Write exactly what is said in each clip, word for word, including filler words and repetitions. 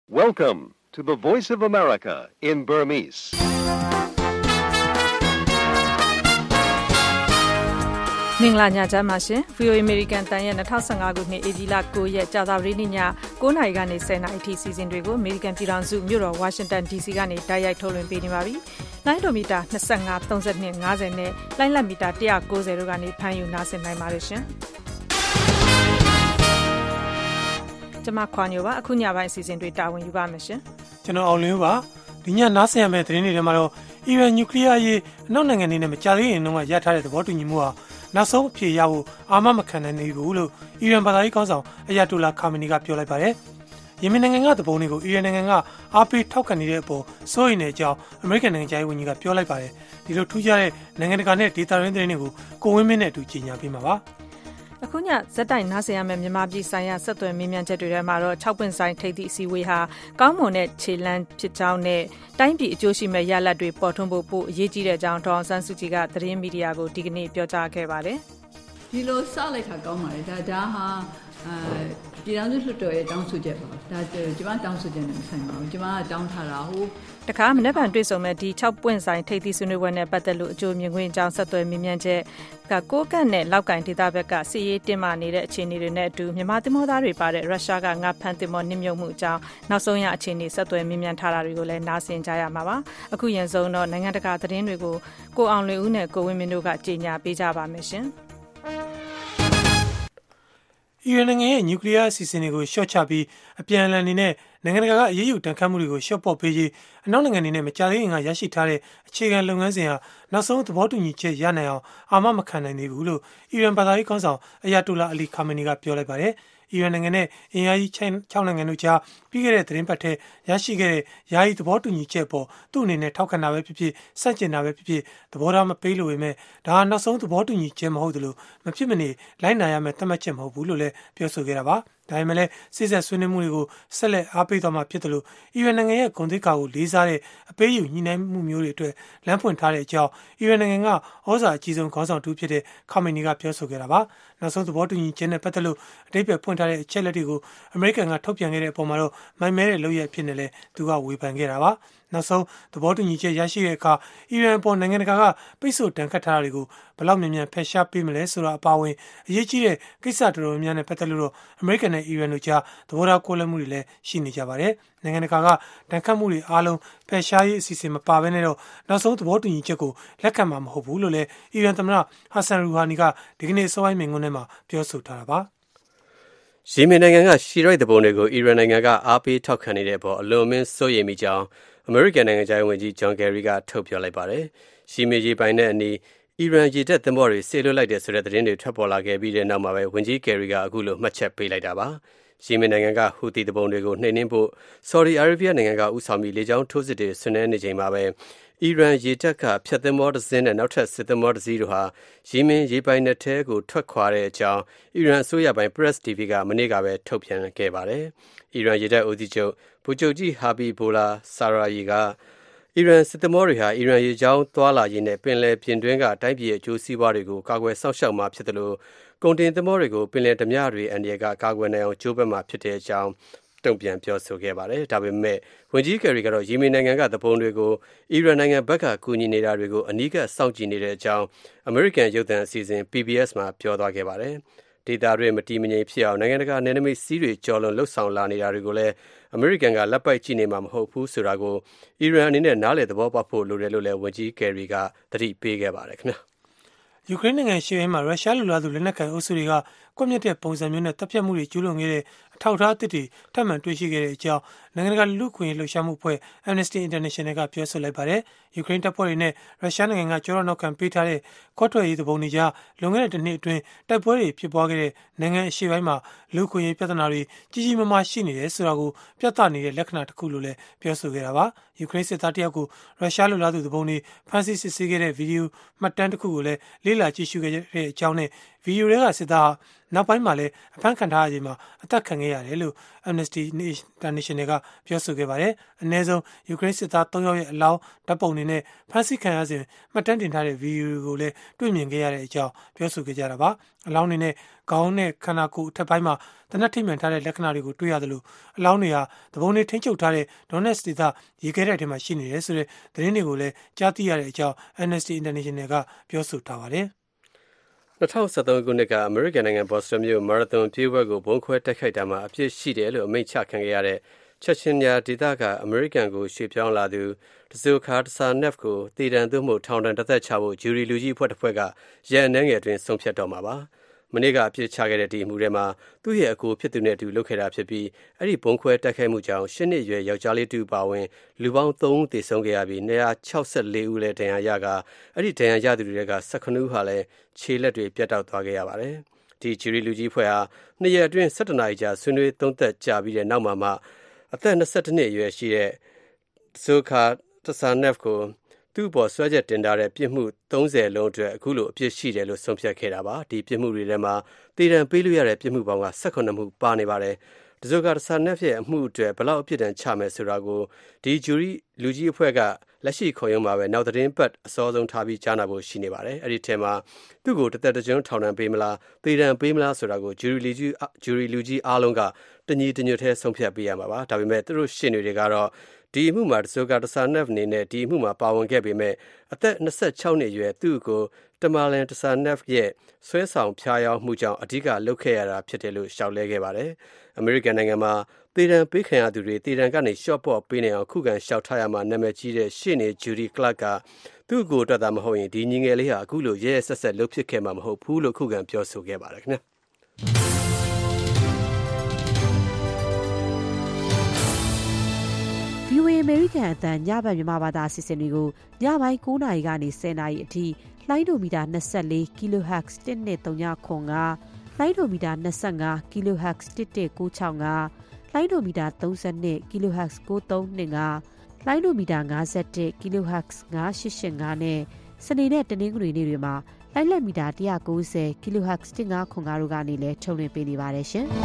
Welcome to the Voice of America in Burmese. ။မင်္ဂလာညချမ်းပါရှင်။ ဗွီအိုအေ American တန်ရဲ့twenty fifteenခုနှစ် ဧပြီလnineရက်ကြာသပတေးနေ့ညnineနာရီကနေtenနာရီအထိစီစဉ်တွေကို American ပြည်ထောင်စုမြို့တော် Washington ဒီ စီ ကနေတိုက်ရိုက်ထုတ်လွှင့်ပေးနေပါပြီ။လိုင်းဒိုမီတာtwenty-five, thirty-two, fiftyနဲ့လိုင်းလက်မီတာone ninetyတို့ကနေဖမ်းယူနားဆင်နိုင်ပါတယ်ရှင်။ကျွန်မခွာညိုပါအခုညပိုင်းအစီအစဉ်တွေတာဝန်ယူပါမယ်ရှင်။ကျွန်တော်အောင်လင်းပါဒီညနားဆင်ရမယ့်သတင်းတွေထဲမှာတော့အီရန်နျူကလ িয়ার ရေးအနောက်နိုင်ငံတွေနဲ့မကြာသေးခင်တုန်းကရထားတဲ့သဘောတူညီမှုဟာနောက်ဆုံးအဖြေရဖို့အာမမခံနိုင်သေးဘူးလို့အီရန်ဘာသာရေးခေါင်းဆောင်အယာတိုလာခါမနီကပြောလိုက်ပါတယ်။ယီမင်နိုင်ငံကသဘောတွေကိုအီရန်နိုင်ငံကအားပေးထောက်ခံနေတဲ့အပေါ်စိုးရိမ်တဲ့အကြောင်းအမေရိကန်နိုင်ငံခြားရေးဝန်ကြီးကပြောလိုက်ပါတယ်။ဒီလိုထူးခြားတဲ့နိုင်ငံတကာနဲ့ဒေသတွင်းသတင်းတွေကိုကိုဝင်းမင်းနဲ့အတူကြီးညာပေးမှာပါ။အခုညဇက်တိုင်နားဆင်ရမယ့်မြန်မာပြည်ဆိုင်ရာဆက်သွယ်မေးမြန်းချက်တွေထဲမှာတော့၆ပွင့်ဆိုင်ထိပ်သည့်အစည်းအဝေးဟာကောင်းမွန်တဲ့ခြေလှမ်းဖြစ်ကြောင်းနဲ့တိုင်းပြည်အကျိုးရှိမဲ့ရလဒ်တွေပေါ်ထွန်းဖို့ပိုအရေးကြီးတဲ့အကြောင်းဒေါအောင်ဆန်းစုကြည်ကသတင်းမီဒီယာကိုဒီကနေ့ပြောကြားခဲ့ပါတယ်။ဒီလိုစလိုက်တာကောင်းပါတယ်ဒါဒါဟာအဲပြည်ထောင်စုလွှတ်တော်ရဲ့တောင်းဆိုချက်ပါဒါကျွန်မတောင်းဆိုချက်နဲ့ဆိုင်ပါဘူးကျွန်မကတောင်းထားတာဟိုတခါမနေ့ကတွေ့ဆုံမဲ့ဒီ၆ပွင့်ဆိုင်ထိပ်သည့်ဆွေးနွေးပွဲနဲ့ပတ်သက်လို့အကျိုးမြင်ခွင့်အကြောင်းဆက်သွယ်မြင်မြန်ချက်ကကိုကန့်နဲ့လောက်ကင်ဒေသဘက်ကစီရေးတင်မာနေတဲ့အခြေအနေတွေနဲ့အတူမြန်မာသင်္ဘောသားတွေပါတဲ့ရုရှားကငါဖန်သင်္ဘောနစ်မြုပ်မှုအကြောင်းနောက်ဆုံးရအခြေအနေဆက်သွယ်မြင်မြန်ထားတာတွေကိုလည်းနားဆင်ကြရမှာပါအခုရင်ဆုံးတော့နိုင်ငံတကာသတင်းတွေကိုကိုအောင်လွင်ဦးနဲ့ကိုဝင်းမင်းတို့ကကြေညာပေးကြပါမယ်ရှင်အီရန်နိုင်ငံရဲ့နျူကလ িয়ার အစီအစဉ်တွေကိုရှော့ချပြီးအပြန်အလှန်အနေနဲ့နိုင်ငံတကာကအရေးယူတန်ခတ်မှုတွေကိုရှော့ပေါ့ပေးရေးအနောက်နိုင်ငံတွေနဲ့မကြာသေးခင်ကရရှိထားတဲ့အခြေခံလုပ်ငန်းစဉ်ဟာနောက်ဆုံးသဘောတူညီချက်ရနိုင်အောင်အာမမခံနိုင်သေးဘူးလို့အီရန်ဘာသာရေးခေါင်းဆောင်အယာတိုလာအလီခါမနီကပြောလိုက်ပါတယ်။အီရန်နိုင်ငံနဲ့အင်အားကြီး၆နိုင်ငံတို့ကြားပြီးခဲ့တဲ့သတင်းပတ်ထဲရရှိခဲ့တဲ့ယာယီသဘောတူညီချက်ပေါ်သူ့အနေနဲ့ထောက်ခံတာပဲဖြစ်ဖြစ်စန့်ကျင်တာပဲဖြစ်ဖြစ်သဘောထားမပေးလို့ပေမဲ့ဒါဟာနောက်ဆုံးသဘောတူညီချက်မဟုတ်သလိုမဖြစ်မနေလိုက်နာရမယ့်သတ်မှတ်ချက်မဟုတ်ဘူးလို့လည်းပြောဆိုခဲ့တာပါ။ဒါပေမဲ့လည်းစစ်ဆက်ဆွေးနွေးမှုတွေကိုဆက်လက်အားပေးသွားမှာဖြစ်တယ်လို့အီရန်နိုင်ငံရဲ့ဂုဏ်သိက္ခာကိုလေးစားတဲ့အပေးယူညှိနှိုင်းမှုမျိုးတွေအတွက်လမ်းဖွင့်ထားတဲ့အကြောင်းအီရန်နိုင်ငံကဩဇာအကြီးဆုံးခေါင်းဆောင်တူဖြစ်တဲ့ခါမနီကပြောဆိုခဲ့တာပါနောက်ဆုံးသဘောတူညီချက်နဲ့ပတ်သက်လို့အတိတ်ပဲဖွင့်ထားတဲ့အချက်လက်တွေကိုအမေရိကန်ကထုတ်ပြန်ခဲ့တဲ့အပေါ်မှာတော့မိုင်းမဲတဲ့လုပ်ရဖြစ်နေလဲသူကဝေဖန်ခဲ့တာပါနောက်ဆုံးသဘောတူညီချက်ရရှိတဲ့အခါအီရန်ပေါ်နိုင်ငံတကာကပိတ်ဆို့တန်ခတ်ထားတာတွေကိုဘယ်လောက်မြန်မြန်ဖယ်ရှားပေးမလဲဆိုတာအပါအဝင်အရေးကြီးတဲ့ကိစ္စတော်တော်များများနဲ့ပတ်သက်လို့တော့အမေရိကန်နဲ့အီရန်တို့ကြားသဘောထားကွဲလွဲမှုတွေလည်းရှိနေကြပါတယ်။နိုင်ငံတကာကတန်ခတ်မှုတွေအားလုံးဖယ်ရှားရေးအစီအစဉ်မပါဘဲနဲ့တော့နောက်ဆုံးသဘောတူညီချက်ကိုလက်ခံမှာမဟုတ်ဘူးလို့လည်းအီရန်သမ္မတဟာဆန်ရူဟာနီကဒီကနေ့အစောပိုင်းမိန့်ခွန်းထဲမှာပြောဆိုထားတာပါ။ယီမင်နိုင်ငံကရှီရိုက်တပုံတွေကိုအီရန်နိုင်ငံကအားပေးထောက်ခံနေတဲ့အပေါ်အလွန်အမင်းစိုးရိမ်မိကြောင်းအမေရိကန်နိုင်ငံခြားရေးဝန်ကြီးဂျွန်ကယ်ရီကထုတ်ပြောလိုက်ပါတယ်။ရှီမင်ရေပိုင်တဲ့အနီးအီရန်ရေတပ်သင်္ဘောတွေဆေးလွတ်လိုက်တဲ့ဆိုတဲ့သတင်းတွေထွက်ပေါ်လာခဲ့ပြီးတဲ့နောက်မှာပဲဝန်ကြီးကယ်ရီကအခုလိုမှတ်ချက်ပေးလိုက်တာပါ။ယီမင်နိုင်ငံကဟူသီတပုံတွေကိုနှိမ်နင်းဖို့ဆော်ဒီအာရေဗျနိုင်ငံကဦးဆောင်ပြီးလေကြောင်းထိုးစစ်တွေဆင်နွှဲနေချိန်မှာပဲအီရန်ရေတပ်ကဖျက်သင်္ဘောတစ်စင်းနဲ့နောက်ထပ်စစ်သင်္ဘောတစ်စီးတို့ဟာယီမင်ရေပိုင်နယ်ထဲကိုထွက်ခွာတဲ့အကြောင်းအီရန်အစိုးရပိုင်း Press တီ ဗီ ကမနေ့ကပဲထုတ်ပြန်ခဲ့ပါတယ်။အီရန်ရေတပ်ဦးစီးချုပ်ဗိုလ်ချုပ်ကြီးဟာဘီဘိုလာဆာရာယီကအီရန်စစ်သင်္ဘောတွေဟာအီရန်ရေကြောင်းသွားလာရေးနဲ့ပင်လယ်ပြင်တွင်းကတိုင်းပြည်ရဲ့အကျိုးစီးပွားတွေကိုကာကွယ်စောင့်ရှောက်မှာဖြစ်တယ်လို့ကုန်တင်သင်္ဘောတွေကိုပင်လယ်ဓမြတွေအန္တရာယ်ကကာကွယ်နိုင်အောင်ကြိုးပမ်းမှာဖြစ်တဲ့အကြောင်းတုံ့ပြန်ပြောဆိုခဲ့ပါတယ်။ဒါပေမဲ့ဝန်ကြီးကယ်ရီကတော့ယီမင်နိုင်ငံကသဘောတွေကိုအီရန်နိုင်ငံဘက်ကကူညီနေတာတွေကိုအနီးကပ်စောင့်ကြည့်နေတဲ့အကြောင်းအမေရိကန်ရုပ်သံအစီအစဉ် ပီ ဘီ အက်စ် မှာပြောသွားခဲ့ပါတယ်။ဒေသတွင်းမတည်မငြိမ်ဖြစ်အောင်နိုင်ငံတကာနယ်နိမိတ်စီးတွေကျော်လွန်လှုပ်ဆောင်လာနေတာတွေကိုလည်းအမေရိကန်ကလက်ပိုက်ကြည့်နေမှာမဟုတ်ဘူးဆိုတာကိုအီရန်အနေနဲ့နားလည်သဘောပေါက်ဖို့လိုတယ်လို့လည်းဝန်ကြီးကယ်ရီကသတိပေးခဲ့ပါတယ်ခင်ဗျာ။ယူကရိန်းနိုင်ငံရှေ့ပိုင်းမှာရုရှားလူလားသူလက်နက်ကိုင်အုပ်စုတွေကကွပ်မျက်တဲ့ပုံစံမျိုးနဲ့တပ်ဖြတ်မှုတွေကျူးလွန်ခဲ့တဲ့အထောက်အထားအသစ်တွေထပ်မံတွေ့ရှိခဲ့တဲ့အကြောင်းနိုင်ငံတကာလူ့အခွင့်အရေးလှုပ်ရှားမှုအဖွဲ့ Amnesty International ကပြောဆိုလိုက်ပါတယ်။ယူကရိန်းတပ်ဖွဲ့တွေနဲ့ရုရှားနိုင်ငံကကြောတော့နောက်ခံပေးထားတဲ့ခွဲထွက်ရေးသဘောတွေကြားလွန်ခဲ့တဲ့တစ်နှစ်အတွင်းတိုက်ပွဲတွေဖြစ်ပွားခဲ့တဲ့နိုင်ငံအရှေ့ပိုင်းမှာလူ့အခွင့်အရေးပြဿနာတွေကြီးကြီးမားမားရှိနေတယ်ဆိုတာကိုပြသနေတဲ့လက္ခဏာတစ်ခုလို့လည်းပြောဆိုခဲ့တာပါ။ယူကရိန်းစစ်သားတယောက်ကိုရုရှားလူလားသူသဘောတွေဖမ်းဆီးစစ်ဆေးခဲ့တဲ့ဗီဒီယိုမှတ်တမ်းတစ်ခုကိုလည်းလေ့လာကြည့်ရှုခဲ့တဲ့အကြောင်းနဲ့ဗီဒီယိုတွေကစစ်သားနောက်ပိုင်းမှာလည်းအဖမ်းခံထားရချိန်မှာအသက်ခံခဲ့ရတယ်လို့ Amnesty International ကပြောဆိုခဲ့ပါတယ်။အနည်းဆုံးယူကရိန်းစစ်သားသုံးယောက်ရဲ့အလောင်းဓာတ်ပုံတွေနဲ့ဖမ်းဆီးခံရစဉ်မှတ်တမ်းတင်ထားတဲ့ဗီဒီယိုတွေကိုလည်းတွေ့မြင်ခဲ့ရတဲ့အကြောင်းပြောဆိုခဲ့ကြတာပါ။အလောင်းတွေနဲ့ခေါင်းနဲ့ခန္ဓာကိုယ်အထက်ပိုင်းမှာတနက်ထိမှန်ထားတဲ့လက္ခဏာတွေကိုတွေ့ရသလိုအလောင်းတွေဟာသဘုံတွေထိန်းချုပ်ထားတဲ့ Donetsk ဒေသရေခဲတိုက်ထဲမှာရှိနေတယ်ဆိုတဲ့သတင်းတွေကိုလည်းကြားသိရတဲ့အကြောင်း Amnesty International ကပြောဆိုထားပါတယ်။၂၀၁၃ခုနှစ်ကအမေရိကန်နိုင်ငံဘော့စတွန်မြို့မာရသွန်ပြေးပွဲကိုဘုံခွဲတိုက်ခိုက်တာမှာအပြစ်ရှိတယ်လို့အမိန့်ချခံခဲ့ရတဲ့ချက်ချင်းညာဒေသကအမေရိကန်ကိုရွှေ့ပြောင်းလာသူတဇိုခါတဆာနက်ဖ်ကိုတည်တံသို့မဟုတ်ထောင်ဒဏ်တစ်သက်ချဖို့ဂျူရီလူကြီးအဖွဲ့တစ်ဖွဲ့ကရန်အနေငယ်အတွင်းဆုံးဖြတ်တော့မှာပါ။မနေ့ကအပြစ်ချခဲ့တဲ့ဒီအမှုထဲမှာသူ့ရဲ့အကိုဖြစ်သူနဲ့အတူလုပ်ခဲ့တာဖြစ်ပြီးအဲ့ဒီဘုံခွဲတိုက်ခိုက်မှုကြောင့်ရှစ်နှစ်အရွယ်ယောက်ျားလေးတူပါဝင်လူပေါင်းသုံးဦးသေဆုံးခဲ့ရပြီး၂၆၄ဦးလည်းဒဏ်ရာရကအဲ့ဒီဒဏ်ရာရသူတွေက၁၈ဦးဟာလည်းခြေလက်တွေပြတ်တောက်သွားခဲ့ရပါတယ်။ဒီဂျူရီလူကြီးအဖွဲ့ဟာနှစ်ရက်အတွင်း၁၇နာရီကြာဆွေးနွေးသုံးသပ်ကြပြီးတဲ့နောက်မှာမှအသက်၂၁နှစ်အရွယ်ရှိတဲ့ဇိုခါတဆာနက်ဖ်ကိုသူ့ပေါ်ဆွဲချက်တင်ထားတဲ့ပြစ်မှုသုံးဆယ်လုံးအတွက်အခုလိုအပြစ်ရှိတယ်လို့ဆုံးဖြတ်ခဲ့တာပါဒီပြစ်မှုတွေထဲမှာတည်တံပေးလို့ရတဲ့ပြစ်မှုပေါင်းက၁၈မှုပါနေပါတယ်ဒဇိုကာတဆာနက်ရဲ့အမှုအတွက်ဘလောက်အပြစ်ဒဏ်ချမယ်ဆိုတာကိုဒီဂျူရီလူကြီးအဖွဲ့ကလက်ရှိခေါ်ရုံမှာပဲနောက်သတင်းပတ်အစောဆုံးထားပြီးကြားနာဖို့ရှိနေပါတယ်အဲ့ဒီထဲမှာသူ့ကိုတသက်တကြွထောင်ဒဏ်ပေးမလားတည်တံပေးမလားဆိုတာကိုဂျူရီလူကြီးဂျူရီလူကြီးအားလုံးကတညီတညွတ်ထဲဆုံးဖြတ်ပေးရမှာပါဒါပေမဲ့သူတို့ရှင်းတွေကတော့ဒီအမှုမှာဒဇိုကာတဆာနက်အနေနဲ့ဒီအမှုမှာပါဝင်ခဲ့ပေမဲ့အသက်၂၆နှစ်အရွယ်သူ့ကိုတမာလန်တဆာနက်ရဲ့ဆွဲဆောင်ဖျားယောင်းမှုကြောင့်အဓိကလှုပ်ခဲ့ရတာဖြစ်တယ်လို့ရှောက်လဲခဲ့ပါတယ်။အမေရိကန်နိုင်ငံမှာတည်တံပေးခံရသူတွေတည်တံကနေရှော့ပေါ့ပေးနေအောင်ခုခံရှောက်ထားရမှာနာမည်ကြီးတဲ့ရှေ့နေဂျူဒီကလပ်ကသူ့ကိုအတွက်သာမဟုတ်ရင်ဒီညီငယ်လေးဟာအခုလိုရဲရဲဆက်ဆက်လှုပ်ဖြစ်ခဲ့မှာမဟုတ်ဘူးလို့ခုခံပြောဆိုခဲ့ပါတယ်ခင်ဗျာ။ဗီအိုအေ American အသံညဘက်မြန်မာဘာသာအစီအစဉ်တွေကိုညပိုင်း၉နာရီကနေ၁၀နာရီအထိလိုင်းဒိုမီတာ၂၄ kilohertz တစ်နှစ်သုံးညခွန်ကလိုင်းဒိုမီတာ၂၅ kilohertz တစ်တစ်ကို၆ငါလိုင်းဒိုမီတာ၃၂ kilohertz ကိုသုံးနှစ်ငါလိုင်းဒိုမီတာ၅၁ kilohertz ၅၈၈၅နဲ့စနေနဲ့တနင်္ဂနွေနေ့တွေမှာလိုင်းလက်မီတာ၁၉၀ kilohertz တစ်ငါခွန်ကားတို့ကနေလည်းထုတ်လွှင့်ပေးနေပါတယ်ရှင်။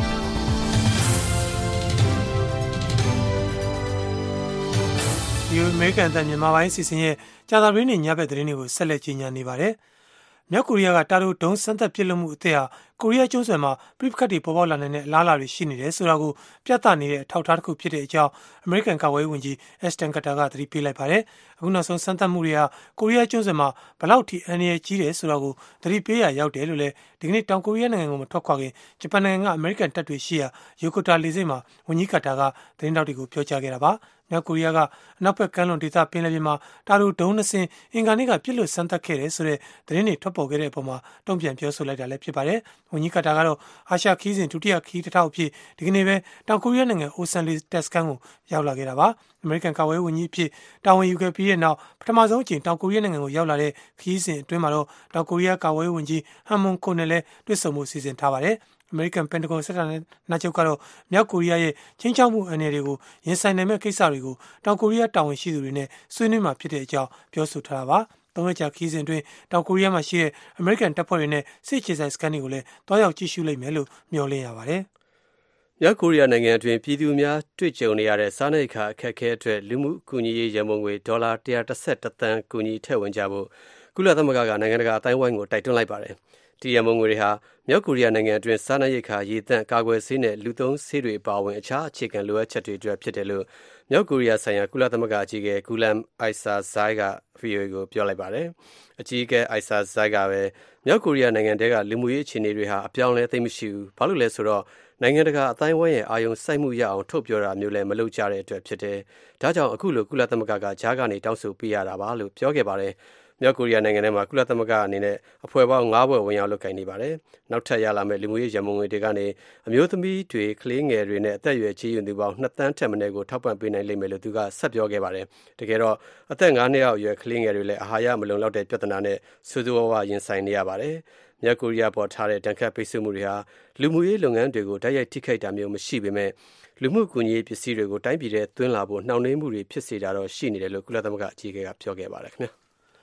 ဒီအမေရိကန်အသံမြန်မာပိုင်းအစီအစဉ်ရဲ့ကြာသပတေးနေ့ညဘက်သတင်းတွေကိုဆက်လက်ကြီးညာနေပါတယ်။မြောက်ကိုရီးယားကတာတိုဒုံးစမ်းသပ်ပစ်လွှတ်မှုအသစ်ဟာကိုရီးယားကျွန်းဆွယ်မှာပြိပခတ်တွေပေါ်ပေါက်လာနိုင်တဲ့အလားအလာတွေရှိနေတယ်ဆိုတာကိုပြသနေတဲ့အထောက်အထားတစ်ခုဖြစ်တဲ့အကြောင်းအမေရိကန်ကာကွယ်ရေးဝန်ကြီးအက်စတန်ကတာကသတိပေးလိုက်ပါတယ်။အခုနောက်ဆုံးစမ်းသပ်မှုတွေဟာကိုရီးယားကျွန်းဆွယ်မှာဘလောက်ထိအန္တရာယ်ကြီးတယ်ဆိုတာကိုသတိပေးရရောက်တယ်လို့လည်းဒီကနေ့တောင်ကိုရီးယားနိုင်ငံကိုမထွက်ခွာခင်ဂျပန်နိုင်ငံကအမေရိကန်တပ်တွေရှိရာယိုကိုတာလေဆိပ်မှာဝန်ကြီးကတာကသတင်းတောက်တွေကိုပြောကြားခဲ့တာပါ။မြောက်ကိုရီးယားကအနောက်ဘက်ကမ်းလွန်ဒေသပင်လယ်ပြင်မှာတာတိုဒုံးနှစ်စင်းအင်္ဂါနေ့ကပြစ်လွတ်စမ်းသပ်ခဲ့တယ်ဆိုတဲ့သတင်းတွေထွက်ပေါ်ခဲ့တဲ့အပေါ်မှာတုံ့ပြန်ပြောဆိုလိုက်တာလည်းဖြစ်ပါတယ်။ဝန်ကြီးကတာကတော့အာရှခီးစဉ်ဒုတိယခီးတစ်ထောက်အဖြစ်ဒီကနေ့ပဲတောင်ကိုရီးယားနိုင်ငံအိုဆန်လီတက်စကန်ကိုရောက်လာခဲ့တာပါ။အမေရိကန်ကာကွယ်ရေးဝန်ကြီးအဖြစ်တာဝန်ယူခဲ့ပြီးတဲ့နောက်ပထမဆုံးအကြိမ်တောင်ကိုရီးယားနိုင်ငံကိုရောက်လာတဲ့ခီးစဉ်အတွင်းမှာတော့တောင်ကိုရီးယားကာကွယ်ရေးဝန်ကြီးဟန်မွန်ကိုနဲ့လည်းတွေ့ဆုံမှုစီစဉ်ထားပါတယ်။အမေရိကန်ပန်တဂွန်စစ်ဌာနချုပ်ကတော့မြောက်ကိုရီးယားရဲ့ချင်းချောက်မှုအနေတွေကိုရင်ဆိုင်နိုင်မဲ့ကိစ္စတွေကိုတောင်ကိုရီးယားတာဝန်ရှိသူတွေနဲ့ဆွေးနွေးမှာဖြစ်တဲ့အကြောင်းပြောဆိုထားတာပါ။သုံးရက်ကြာခီးစဉ်အတွင်းတောင်ကိုရီးယားမှာရှိတဲ့အမေရိကန်တပ်ဖွဲ့တွေနဲ့စစ်ခြေဆိုင်စကန်တွေကိုလည်းတွားရောက်ကြည့်ရှုလိမ့်မယ်လို့မျှော်လင့်ရပါတယ်။မြောက်ကိုရီးယားနိုင်ငံအတွင်းပြည်သူများတွေ့ကြုံနေရတဲ့စားနပ်ရိက္ခာအခက်အခဲအတွက်လူမှုကူညီရေးရန်ပုံငွေဒေါ်လာ၁၁၁သန်းကူညီထည့်ဝင်ကြဖို့ကုလသမဂ္ဂကနိုင်ငံတကာအတိုင်းအဝိုင်းကိုတိုက်တွန်းလိုက်ပါတယ်။ဒီရန်ပုံငွေတွေဟာမြောက်ကိုရီးယားနိုင်ငံအတွင်းစားနပ်ရိက္ခာရေသန့်ကာကွယ်ဆေးနဲ့လူသုံးဆေးတွေပါဝင်အခြားအခြေခံလိုအပ်ချက်တွေအတွက်ဖြစ်တယ်လို့မြောက်ကိုရီးယားဆိုင်ရာကုလသမဂ္ဂအကြီးအကဲဂူလမ်အိုက်ဆာဇိုင်းက ဗီအိုအေကိုပြောလိုက်ပါတယ်။အကြီးအကဲအိုက်ဆာဇိုင်းကပဲမြောက်ကိုရီးယားနိုင်ငံတဲကလူမှုရေးအခြေအနေတွေဟာအပြောင်းလဲသိမရှိဘူး။ဘာလို့လဲဆိုတော့နိုင်ငံတကာအတိုင်းအဝိုင်းရဲ့အာရုံစိုက်မှုရအောင်ထုတ်ပြောတာမျိုးလည်းမလုပ်ကြတဲ့အတွက်ဖြစ်တယ်။ဒါကြောင့်အခုလိုကုလသမဂ္ဂကကြားကနေတောင်းဆိုပေးရတာပါလို့ပြောခဲ့ပါတယ်။မြောက်ကိုရီးယားနိုင်ငံထဲမှာကုလသမဂ္ဂအနေနဲ့အဖွဲ့ပေါင်း၅ဘွဲ့ဝင်ရောက်လုပ်ကိုင်နေပါတယ်။နောက်ထပ်ရလာမယ့်လူမှုရေးရန်ပုံငွေတွေကနေအမျိုးသမီးတွေကလေးငယ်တွေနဲ့အသက်အရွယ်ကြီးရင့်သူပေါင်း၂သန်းထက်မနည်းကိုထောက်ပံ့ပေးနိုင်လိမ့်မယ်လို့သူကဆက်ပြောခဲ့ပါတယ်။တကယ်တော့အသက်၅နှစ်အောက်အရွယ်ကလေးငယ်တွေလည်းအာဟာရမလုံလောက်တဲ့ပြဿနာနဲ့ဆိုးဆိုးဝါးဝါရင်ဆိုင်နေရပါတယ်။မြောက်ကိုရီးယားပေါ်ထားတဲ့တန်ခတ်ပိတ်ဆို့မှုတွေဟာလူမှုရေးလုပ်ငန်းတွေကိုတိုက်ရိုက်ထိခိုက်တာမျိုးမရှိပေမဲ့လူမှုကူညီရေးပစ္စည်းတွေကိုတိုင်းပြည်ထဲသွင်းလာဖို့နှောင့်နှေးမှုတွေဖြစ်စေတာတော့ရှိနေတယ်လို့ကုလသမဂ္ဂအကြီးအကဲကပြောခဲ့ပါတယ်ခင်ဗျာ။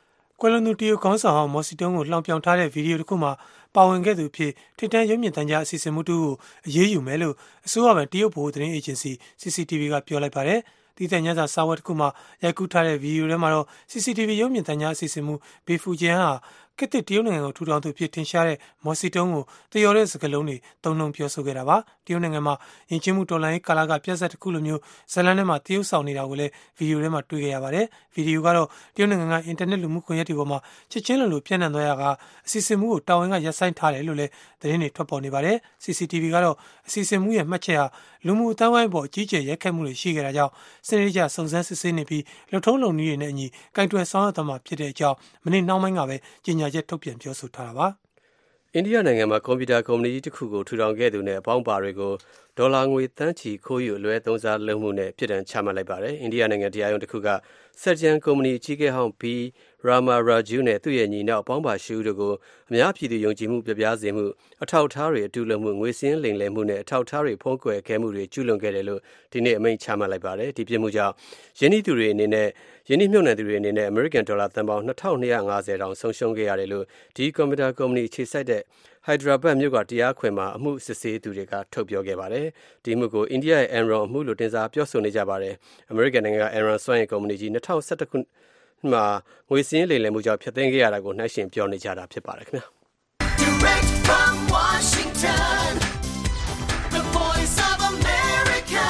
ကွာလာလမ်ပူတီယိုခေါင်းဆောင်ဟောင်းမော်စီတုံးကိုလှောင်ပြောင်ထားတဲ့ဗီဒီယိုတစ်ခုမှာပါဝင်ခဲ့သူဖြစ်ထိပ်တန်းရုပ်မြင်သံကြားအစီအစဉ်မှုတူကိုအရေးယူမယ်လို့အစိုးရဗန်တရုတ်ဗဟိုသတင်းအေဂျင်စီ C C T V ကပြောလိုက်ပါတယ်။ဒီတန်ညစာစာဝတ်တစ်ခုမှာရိုက်ကူးထားတဲ့ဗီဒီယိုထဲမှာတော့ C C T V ရုပ်မြင်သံကြားအစီအစဉ်မှုဘေဖူဂျန်ဟာကစ်တစ်တရုတ်နိုင်ငံကိုထူထောင်သူဖြစ်ထင်ရှားတဲ့မော်စီတုံးကိုတယော်တဲ့စကားလုံးတွေသုံးနှုန်းပြောဆိုခဲ့တာပါ။တရုတ်နိုင်ငံမှာယဉ်ကျေးမှုတော်လှန်ရေးကာလကပြဿနာတစ်ခုလိုမျိုးဇလန်ထဲမှာတရုတ်ဆောင်နေတာကိုလည်းဗီဒီယိုထဲမှာတွေ့ခဲ့ရပါတယ်။ဗီဒီယိုကတော့တရုတ်နိုင်ငံကအင်တာနက်လူမှုကွန်ရက်တွေပေါ်မှာချက်ချင်းလိုလိုပြန့်နှံ့သွားရကအစီအစဉ်မှုကိုတာဝန်ကရပ်ဆိုင်းထားတယ်လို့လည်းသတင်းတွေထွက်ပေါ်နေပါတယ်။ C C T V ကတော့အစီအစဉ်မှုရဲ့မှတ်ချက်ဟာလူမှုအတိုင်းဝိုင်းပေါ်အကြီးကျယ်ရိုက်ခတ်မှုတွေရှိခဲ့တာကြောင့်စနစ်တကျစုံစမ်းစစ်ဆေးနေပြီးလှုပ်ထုံးလုံနည်းတွေနဲ့အညီကင်တွယ်ဆောင်ရွက်သွားမှာဖြစ်တဲ့အကြောင်းမနေ့နှောင်းပိုင်းကပဲကြေညာချက်ထုတ်ပြန်ပြောဆိုထားတာပါအိန္ဒိယနိုင်ငံမှာကွန်ပျူတာကုမ္ပဏီကြီးတစ်ခုကိုထူထောင်ခဲ့သူနဲ့အပေါင်းပါတွေကိုဒေါ်လာငွေတန်းချီခိုးယူအလွဲသုံးစားလုပ်မှုနဲ့ပြည်ထောင်ချမှတ်လိုက်ပါတယ်အိန္ဒိယနိုင်ငံတရားရုံးတစ်ခုကဆက်ဂျန်ကုမ္ပဏီကြီးကဲဟောင်း B Rama Raju နဲ့သူ့ရဲ့ညီနောက်အပေါင်းပါရှူတို့ကိုအများပြည်သူယုံကြည်မှုပြပြစေမှုအထောက်အထားတွေအတူလုံမှုငွေစင်းလိမ်လည်မှုနဲ့အထောက်အထားတွေဖုံးကွယ်ခဲ့မှုတွေကျူးလွန်ခဲ့တယ်လို့ဒီနေ့အမိန့်ချမှတ်လိုက်ပါတယ်ဒီပြစ်မှုကြောင့်ယင်းဤသူတွေအနေနဲ့ယင်းဤမြုပ်နှံသူတွေအနေနဲ့ American ဒေါ်လာသန်းပေါင်းtwo thousand two hundred fiftyတောင်ဆုံးရှုံးခဲ့ရတယ်လို့ဒီကွန်ပျူတာကုမ္ပဏီခြေစိုက်တဲ့Hyderabad မြို့ကတရားခွင်မှာအမှုစစ်ဆေးသူတွေကထုတ်ပြောခဲ့ပါတယ်။ဒီမှုကိုအိန္ဒိယရဲ့ Enron အမှုလို့တင်စားပြောဆိုနေကြပါတယ်။ American နိုင်ငံက Enron စွမ်းအင်ကုမ္ပဏီကြီးtwenty elevenခုမှာငွေစင်းလိမ်လည်မှုကြောင့်ဖျက်သိမ်းခဲ့ရတာကိုနှိုင်းယှဉ်ပြောနေကြတာဖြစ်ပါတယ်ခင်ဗျာ။ Direct from Washington, the voice of America,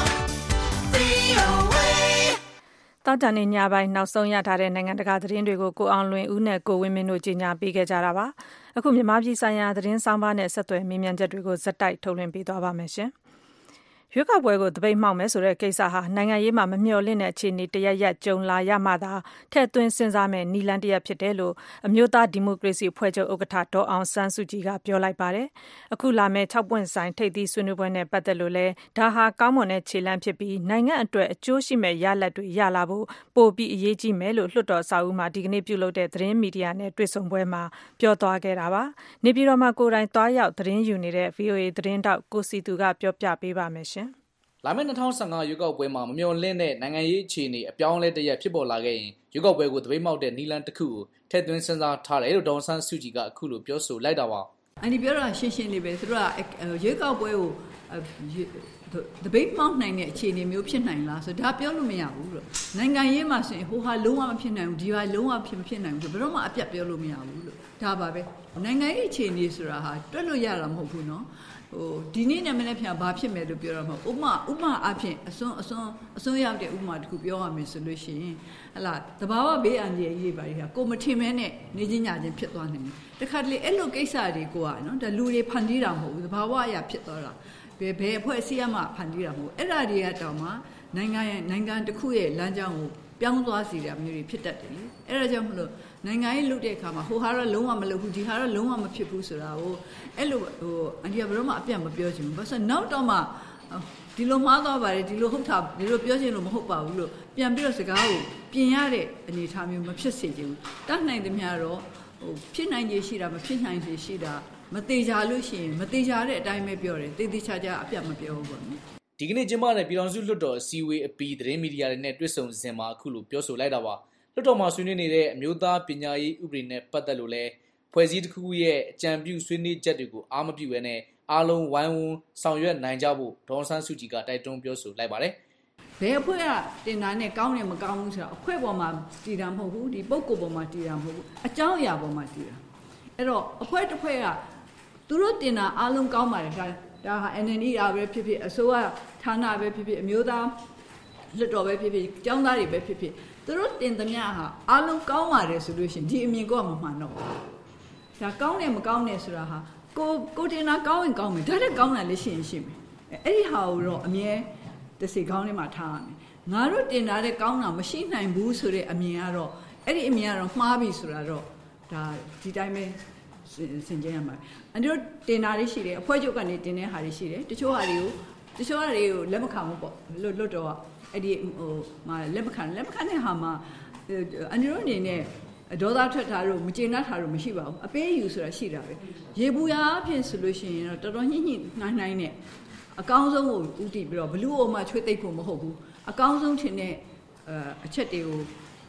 V O A တောက်တန်နေညပိုင်းနောက်ဆုံးရထားတဲ့နိုင်ငံတကာသတင်းတွေကိုကိုအောင်လွင်ဦးနဲ့ကိုဝင်းမင်းတို့ကြီးညာပေးခဲ့ကြတာပါ။အခုမြန်မာပြည်ဆိုင်ရာသတင်းဆောင်ပါနဲ့ဆက်သွယ်မေးမြန်းချက်တွေကိုဇက်တိုက်ထုတ်လွှင့်ပေးသွားပါမယ်ရှင်။ရွေးကောက်ပွဲကိုတပိတ်မှောက်မယ်ဆိုတဲ့ကိစ္စဟာနိုင်ငံရေးမှာမမျှော်လင့်တဲ့အခြေအနေတရရက်ကြုံလာရမှသာထည့်သွင်းစဉ်းစားမယ်နီလန်တရက်ဖြစ်တယ်လို့အမျိုးသားဒီမိုကရေစီအဖွဲ့ချုပ်ဥက္ကဋ္ဌဒေါ်အောင်ဆန်းစုကြည်ကပြောလိုက်ပါတယ်။အခုလာမယ့်၆ပွင့်ဆိုင်ထိပ်သီးဆွေးနွေးပွဲနဲ့ပတ်သက်လို့လဲဒါဟာကောင်းမွန်တဲ့ခြေလှမ်းဖြစ်ပြီးနိုင်ငံအတွက်အကျိုးရှိမဲ့ရလဒ်တွေရလာဖို့ပိုပြီးအရေးကြီးမယ်လို့လွှတ်တော်အဆောက်အဦမှာဒီကနေ့ပြုလုပ်တဲ့သတင်းမီဒီယာနဲ့တွေ့ဆုံပွဲမှာပြောသွားခဲ့တာပါ။နေပြည်တော်မှာကိုယ်တိုင်သွားရောက်သတင်းယူနေတဲ့ V O A သတင်းတောက်ကိုစီသူကပြောပြပေးပါမယ်ရှင်။လာမယ့်twenty fifteenရွေးကောက်ပွဲမှာမမျှော်လင့်တဲ့နိုင်ငံရေးအခြေအနေအပြောင်းအလဲတရက်ဖြစ်ပေါ်လာခဲ့ရင်ရွေးကောက်ပွဲကိုတပိတ်မှောက်တဲ့နီလန်တစ်ခုကိုထည့်သွင်းစဉ်းစားထားတယ်လို့ဒေါ်အောင်ဆန်းစုကြည်ကအခုလိုပြောဆိုလိုက်တာပါ။အန်ဒီပြောတာရှင်းရှင်းလေးပဲသူတို့ကရွေးကောက်ပွဲကိုတပိတ်မှောက်နိုင်တဲ့အခြေအနေမျိုးဖြစ်နိုင်လားဆိုဒါပြောလို့မရဘူးလို့နိုင်ငံရေးမှာဆိုရင်ဟိုဟာလုံးဝမဖြစ်နိုင်ဘူးဒီဟာလုံးဝဖြစ်မဖြစ်နိုင်ဘူးဘယ်တော့မှအပြတ်ပြောလို့မရဘူးလို့ဒါပါပဲနိုင်ငံရေးအခြေအနေဆိုတာဟာတွက်လို့ရတာမဟုတ်ဘူးနော်ဟိုဒီနေ့နဲ့မနေ့ပြန်ဘာဖြစ်မယ်လို့ပြောရမှာဥပမာဥပမာအဖြစ်အစွန်းအစွန်းအစွန်းရောက်တဲ့ဥပမာတစ်ခုပြောရမယ်ဆိုလို့ရှိရင်ဟလာတဘာဝဘေးအန္တရာယ်ကြီးပါလေဟာကိုမထင်မဲနဲ့နေချင်းညချင်းဖြစ်သွားနိုင်တယ်တခါတလေအဲ့လိုကိစ္စတွေကိုကနော်ဒါလူတွေဖန်တီးတာမဟုတ်ဘူးတဘာဝအရာဖြစ်သွားတာဘယ်ဘယ်အဖွဲ့အစည်းအမှဖန်တီးတာမဟုတ်အဲ့ဒါတွေကတောင်မှနိုင်ငံရဲ့နိုင်ငံတစ်ခုရဲ့လမ်းကြောင်းကိုပြောင်းသွားစီတာမျိုးတွေဖြစ်တတ်တယ်အဲ့ဒါကြောင့်မလို့နိုင်ငံရေးလုပ်တဲ့အခါမှာဟိုဟာတော့လုံးဝမလုပ်ဘူးဒီဟာတော့လုံးဝမဖြစ်ဘူးဆိုတာကိုအဲ့လိုဟိုအန်ဒီကဘယ်တော့မှအပြတ်မပြောချင်ဘူးဘာလို့နောက်တော့မှဒီလိုမှားသွားပါတယ်ဒီလိုဟုတ်တာဒီလိုပြောချင်လို့မဟုတ်ပါဘူးလို့ပြန်ပြီးတော့စကားကိုပြင်ရတဲ့အနေအထားမျိုးမဖြစ်စေချင်ဘူးတတ်နိုင်သမျှတော့ဟိုဖြစ်နိုင်ခြေရှိတာမဖြစ်နိုင်ခြေရှိတာမသေးကြလို့ရှိရင်မသေးကြတဲ့အတိုင်းပဲပြောတယ်သေသေးချာချာအပြတ်မပြောဘူးပေါ့နော်ဒီကနေ့ကျင်းပတဲ့ပြည်ထောင်စုလွှတ်တော်အစည်းအဝေးအပြီးသတင်းမီဒီယာတွေနဲ့တွေ့ဆုံစဉ်မှာအခုလိုပြောဆိုလိုက်တာပါလွှတ်တော်မှာဆွေးနွေးနေတဲ့အမျိုးသားပညာရေးဥပဒေနဲ့ပတ်သက်လို့လဲဖွဲ့စည်းတစ်ခုရဲ့အကြံပြုဆွေးနွေးချက်တွေကိုအားမပြုဘဲနဲ့အားလုံးဝိုင်းဝန်းဆောင်ရွက်နိုင်ကြဖို့ဒေါ်အောင်ဆန်းစုကြည်ကတိုက်တွန်းပြောဆိုလိုက်ပါတယ်ဘယ်အဖွဲ့ကတင်တာနဲ့ကောင်းတယ်မကောင်းဘူးဆိုတာအဖွဲ့ပေါ်မှာတည်တာမဟုတ်ဘူးဒီပုဂ္ဂိုလ်ပေါ်မှာတည်တာမဟုတ်ဘူးအကြောင်းအရာပေါ်မှာတည်တာအဲ့တော့အဖွဲ့တစ်ဖွဲ့ကသူတို့တင်တာအားလုံးကောင်းပါတယ်ဒါဒါဟာ N N E ရာပဲဖြစ်ဖြစ်အစိုးရဌာနပဲဖြစ်ဖြစ်အမျိုးသားလွှတ်တော်ပဲဖြစ်ဖြစ်ကျောင်းသားတွေပဲဖြစ်ဖြစ်သူတို့တင်သမျှဟာအားလုံးကောင်းပါတယ်ဆိုလို့ရှိရင်ဒီအမြင်ကမမှန်တော့ဘူးဒါကောင်းတယ်မကောင်းတယ်ဆိုတာဟာကိုကိုတင်တာကောင်းရင်ကောင်းမယ်ဒါလည်းကောင်းတာလည်းရှိရင်ရှိမယ်အဲ့ဒီဟာကိုတော့အမြဲတစ်စိကောင်းထဲမှာထားရမယ်ငါတို့တင်တာတဲ့ကောင်းတာမရှိနိုင်ဘူးဆိုတဲ့အမြင်ကတော့အဲ့ဒီအမြင်ကတော့မှားပြီဆိုတာတော့ဒါဒီတိုင်းပဲစင်ကြရမှာအန်တို့တင်တာတွေရှိတယ်အဖွဲ့ချုပ်ကနေတင်တဲ့ဟာတွေရှိတယ်တချို့ဟာတွေကိုတချို့ဟာတွေကိုလက်မခံဘူးပေါ့လွတ်လွတ်တော့အဲ့ဒီဟိုမှာလက်မခံလက်မခံတဲ့ဟာမှာအန်တို့အနေနဲ့ဒေါသထွက်တာတို့မကျေနပ်တာတို့မရှိပါဘူးအပေးယူဆိုတာရှိတာပဲရေဘူးရအဖြစ်ဆိုလို့ရှိရင်တော့တော်တော်ညှိညှိနှိုင်းနှိုင်းနဲ့အကောင်းဆုံးကိုဥတည်ပြီးတော့ဘလူးအိုမှာချွေးသိပ်ဖို့မဟုတ်ဘူးအကောင်းဆုံးထင်တဲ့အချက်တွေကို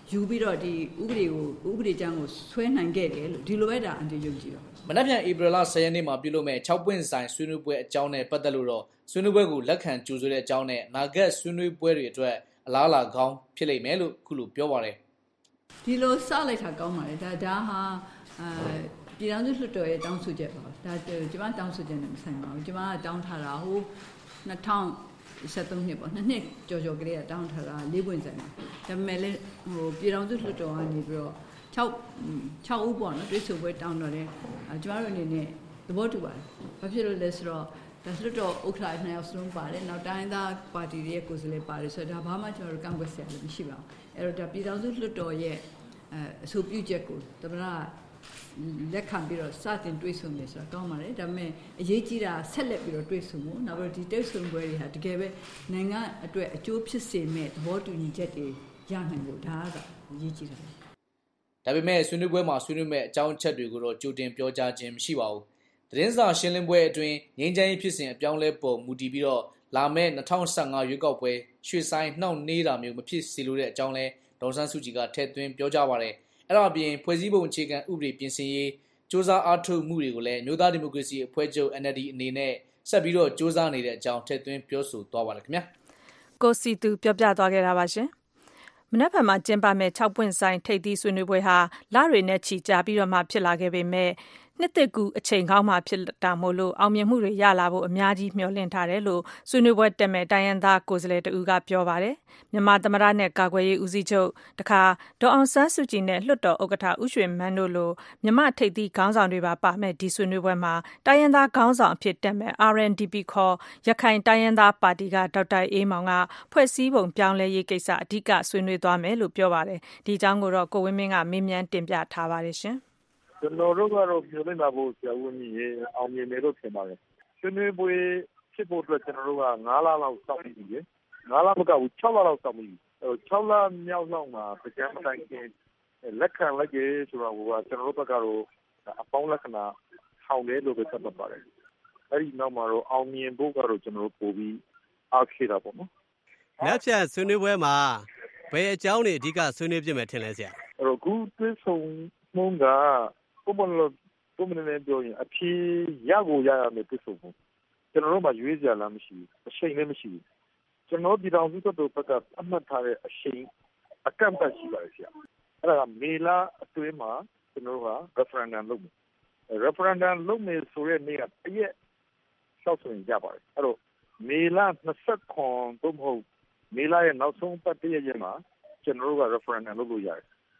ယူပြီးတော့ဒီဥပဒေကိုဥပဒေကျမ်းကိုဆွဲနိုင်ခဲ့တယ်လို့ဒီလိုပဲဒါအန်တီယုံကြည်တော့မနက်ဖြန်ဧပြီလ十ရက်နေ့မှာပြုလုပ်မဲ့၆ပွင့်ဆိုင်ဆွေးနွေးပွဲအကြောင်းနဲ့ပတ်သက်လို့တော့ဆွေးနွေးပွဲကိုလက်ခံကြိုဆိုတဲ့အကြောင်းနဲ့နာဂတ်ဆွေးနွေးပွဲတွေအတွက်အလားအလာကောင်းဖြစ်လိမ့်မယ်လို့ခုလိုပြောပါတယ်ဒီလိုစလိုက်တာကောင်းပါတယ်ဒါဒါဟာအဲပြည်ထောင်စုလွှတ်တော်ရဲ့တောင်းဆိုချက်ပါဒါကျွန်မတောင်းဆိုချက်နဲ့မဆိုင်ပါဘူးကျွန်မကတောင်းထားတာဟိုနှစ်ထောင်ဆယ်သုံးနှစ်ပေါ့နှစ်နှစ်ကြော်ကြော်ကလေးကတောင်းထားတာလေးပွင့်ဆိုင်ပါဒါပေမဲ့လည်းဟိုပြည်ထောင်စုလွှတ်တော်ကနေပြီးတော့6 6ဦးပေါ့နော်တွေးဆိုပွဲတောင်းတော့တယ်ကျွန်တော်တို့အနေနဲ့သဘောတူပါတယ်ဘာဖြစ်လို့လဲဆိုတော့ဒါလွှတ်တော်ဥက္ကဋ္ဌနှစ်ယောက်စလုံးပါတယ်နောက်တိုင်းသားပါတီရဲ့ကိုယ်စားလှယ်ပါတယ်ဆိုတော့ဒါဘာမှကျွန်တော်တို့ကန့်ကွက်စရာလည်းမရှိပါဘူးအဲ့တော့ဒါပြည်ထောင်စုလွှတ်တော်ရဲ့အဲအဆိုပြုချက်ကိုသမ္မတလက်ခံပြီးတော့စတင်တွေးဆုံနေဆိုတာကောင်းပါတယ်ဒါပေမဲ့အရေးကြီးတာဆက်လက်ပြီးတော့တွေးဆုံဖို့နောက်ပြီးဒီတွေးဆုံပွဲတွေဟာတကယ်ပဲနိုင်ငံအတွက်အကျိုးဖြစ်စေမဲ့သဘောတူညီချက်တွေရနိုင်ဖို့ဒါကအရေးကြီးတာဒါပေမဲ့ဆွေးနွေးပွဲမှာဆွေးနွေးမဲ့အကြောင်းအချက်တွေကိုတော့ကြိုတင်ပြောကြားခြင်းမရှိပါဘူးသတင်းစာရှင်းလင်းပွဲအတွင်းငြိမ်းချမ်းရေးဖြစ်စဉ်အပြောင်းလဲပေါ်မူတည်ပြီးတော့လာမယ့်၂၀၁၅ရွေးကောက်ပွဲရွှေ့ဆိုင်းနှောင့်နှေးတာမျိုးမဖြစ်စေလိုတဲ့အကြောင်းလဲဒေါ်ဆန်းစုကြည်ကထည့်သွင်းပြောကြားပါတယ်အဲ့တော့အပြင်ဖွဲ့စည်းပုံအခြေခံဥပဒေပြင်ဆင်ရေးစ조사အားထုတ်မှုတွေကိုလည်းမျိုးသားဒီမိုကရေစီအဖွဲ့ချုပ် N L D အနေနဲ့ဆက်ပြီးတော့စ조사နေတဲ့အကြောင်းထည့်သွင်းပြောဆိုသွားပါတယ်ခင်ဗျာကိုစီသူပြောပြသွားခဲ့တာပါရှင်မနက်ဖြန်မှာကျင်းပမဲ့၆ပွင့်ဆိုင်ထိပ်သီးဆွေးနွေးပွဲဟာလတွေနဲ့ချီကြာပြီးတော့မှဖြစ်လာခဲ့ပေမဲ့နှစ်သက်ကူအချိန်ကောင်းမှဖြစ်တာမို့လို့အောင်မြင်မှုတွေရလာဖို့အများကြီးမျှော်လင့်ထားတယ်လို့ဆွေးနွေးပွဲတက်မဲ့တိုင်းရင်းသားကိုယ်စားလှယ်တဦးကပြောပါတယ်မြန်မာသမ္မတနဲ့ကာကွယ်ရေးဦးစီးချုပ်တခါဒေါ်အောင်ဆန်းစုကြည်နဲ့လွှတ်တော်ဥက္ကဋ္ဌဦးရွှေမန်းတို့လိုမြန်မာထိပ်သီးခေါင်းဆောင်တွေပါပါမဲ့ဒီဆွေးနွေးပွဲမှာတိုင်းရင်းသားခေါင်းဆောင်အဖြစ်တက်မဲ့ R N D P ခေါ်ရခိုင်တိုင်းရင်းသားပါတီကဒေါက်တာအေးမောင်ကဖွဲ့စည်းပုံပြောင်းလဲရေးကိစ္စအဓိကဆွေးနွေးသွားမယ်လို့ပြောပါတယ်ဒီအကြောင်းကိုတော့ကိုဝင်းမင်းကမေးမြန်းတင်ပြထားပါတယ်ရှင်ကျွန်တော်တို့ကတော့ပြောနေတာဖို့ဆရာဝန်ကြီးရေအောင်မြင်တယ်လို့ထင်ပါတယ်ဆွေးနွေးပွဲဖြစ်ဖို့အတွက်ကျွန်တော်တို့က၅လလောက်စောင့်ပြီးပြီ၅လမကဘူး၆လလောက်စောင့်ပြီးပြီအဲ၆လမြောက်လောက်မှာပကြမ်းမတိုင်ခင်လက်ခံလိုက်ကြဆိုတော့ကကျွန်တော်တို့ဘက်ကတော့အပေါင်းလက္ခဏာထောင်တယ်လို့ပဲသတ်မှတ်ပါတယ်အဲဒီနောက်မှာတော့အောင်မြင်ဖို့ကတော့ကျွန်တော်တို့ပို့ပြီးအားခေတာပေါ့နော်လက်ဖြတ်ဆွေးနွေးပွဲမှာဘယ်အကြောင်းတွေအဓိကဆွေးနွေးပြမယ်ထင်လဲဆရာအဲ့တော့ခုသွေးဆုံမှုကပုံမှန်လို့ပုံမှန်နဲ့ပြောရင်အဖြေရကိုရရမယ်ပြဆိုဖို့ကျွန်တော်တို့မှရွေးစရာလားမရှိဘူးအချိန်လည်းမရှိဘူးကျွန်တော်ပြည်တော်စုတို့ဘက်ကအမှတ်ထားတဲ့အချိန်အကန့်အသတ်ရှိပါတယ်ဆရာအဲ့ဒါကမေလအတွင်းမှာကျွန်တော်တို့က referendum လုပ်မယ် referendum လုပ်မယ်ဆိုတဲ့နေ့ကတရက်လျှောက်ဆိုရင်ရပါတယ်အဲ့တော့မေလ၂၇သို့မဟုတ်မေလရဲ့နောက်ဆုံးပတ်တရက်ရက်မှာကျွန်တော်တို့က referendum လုပ်လို့ရတယ်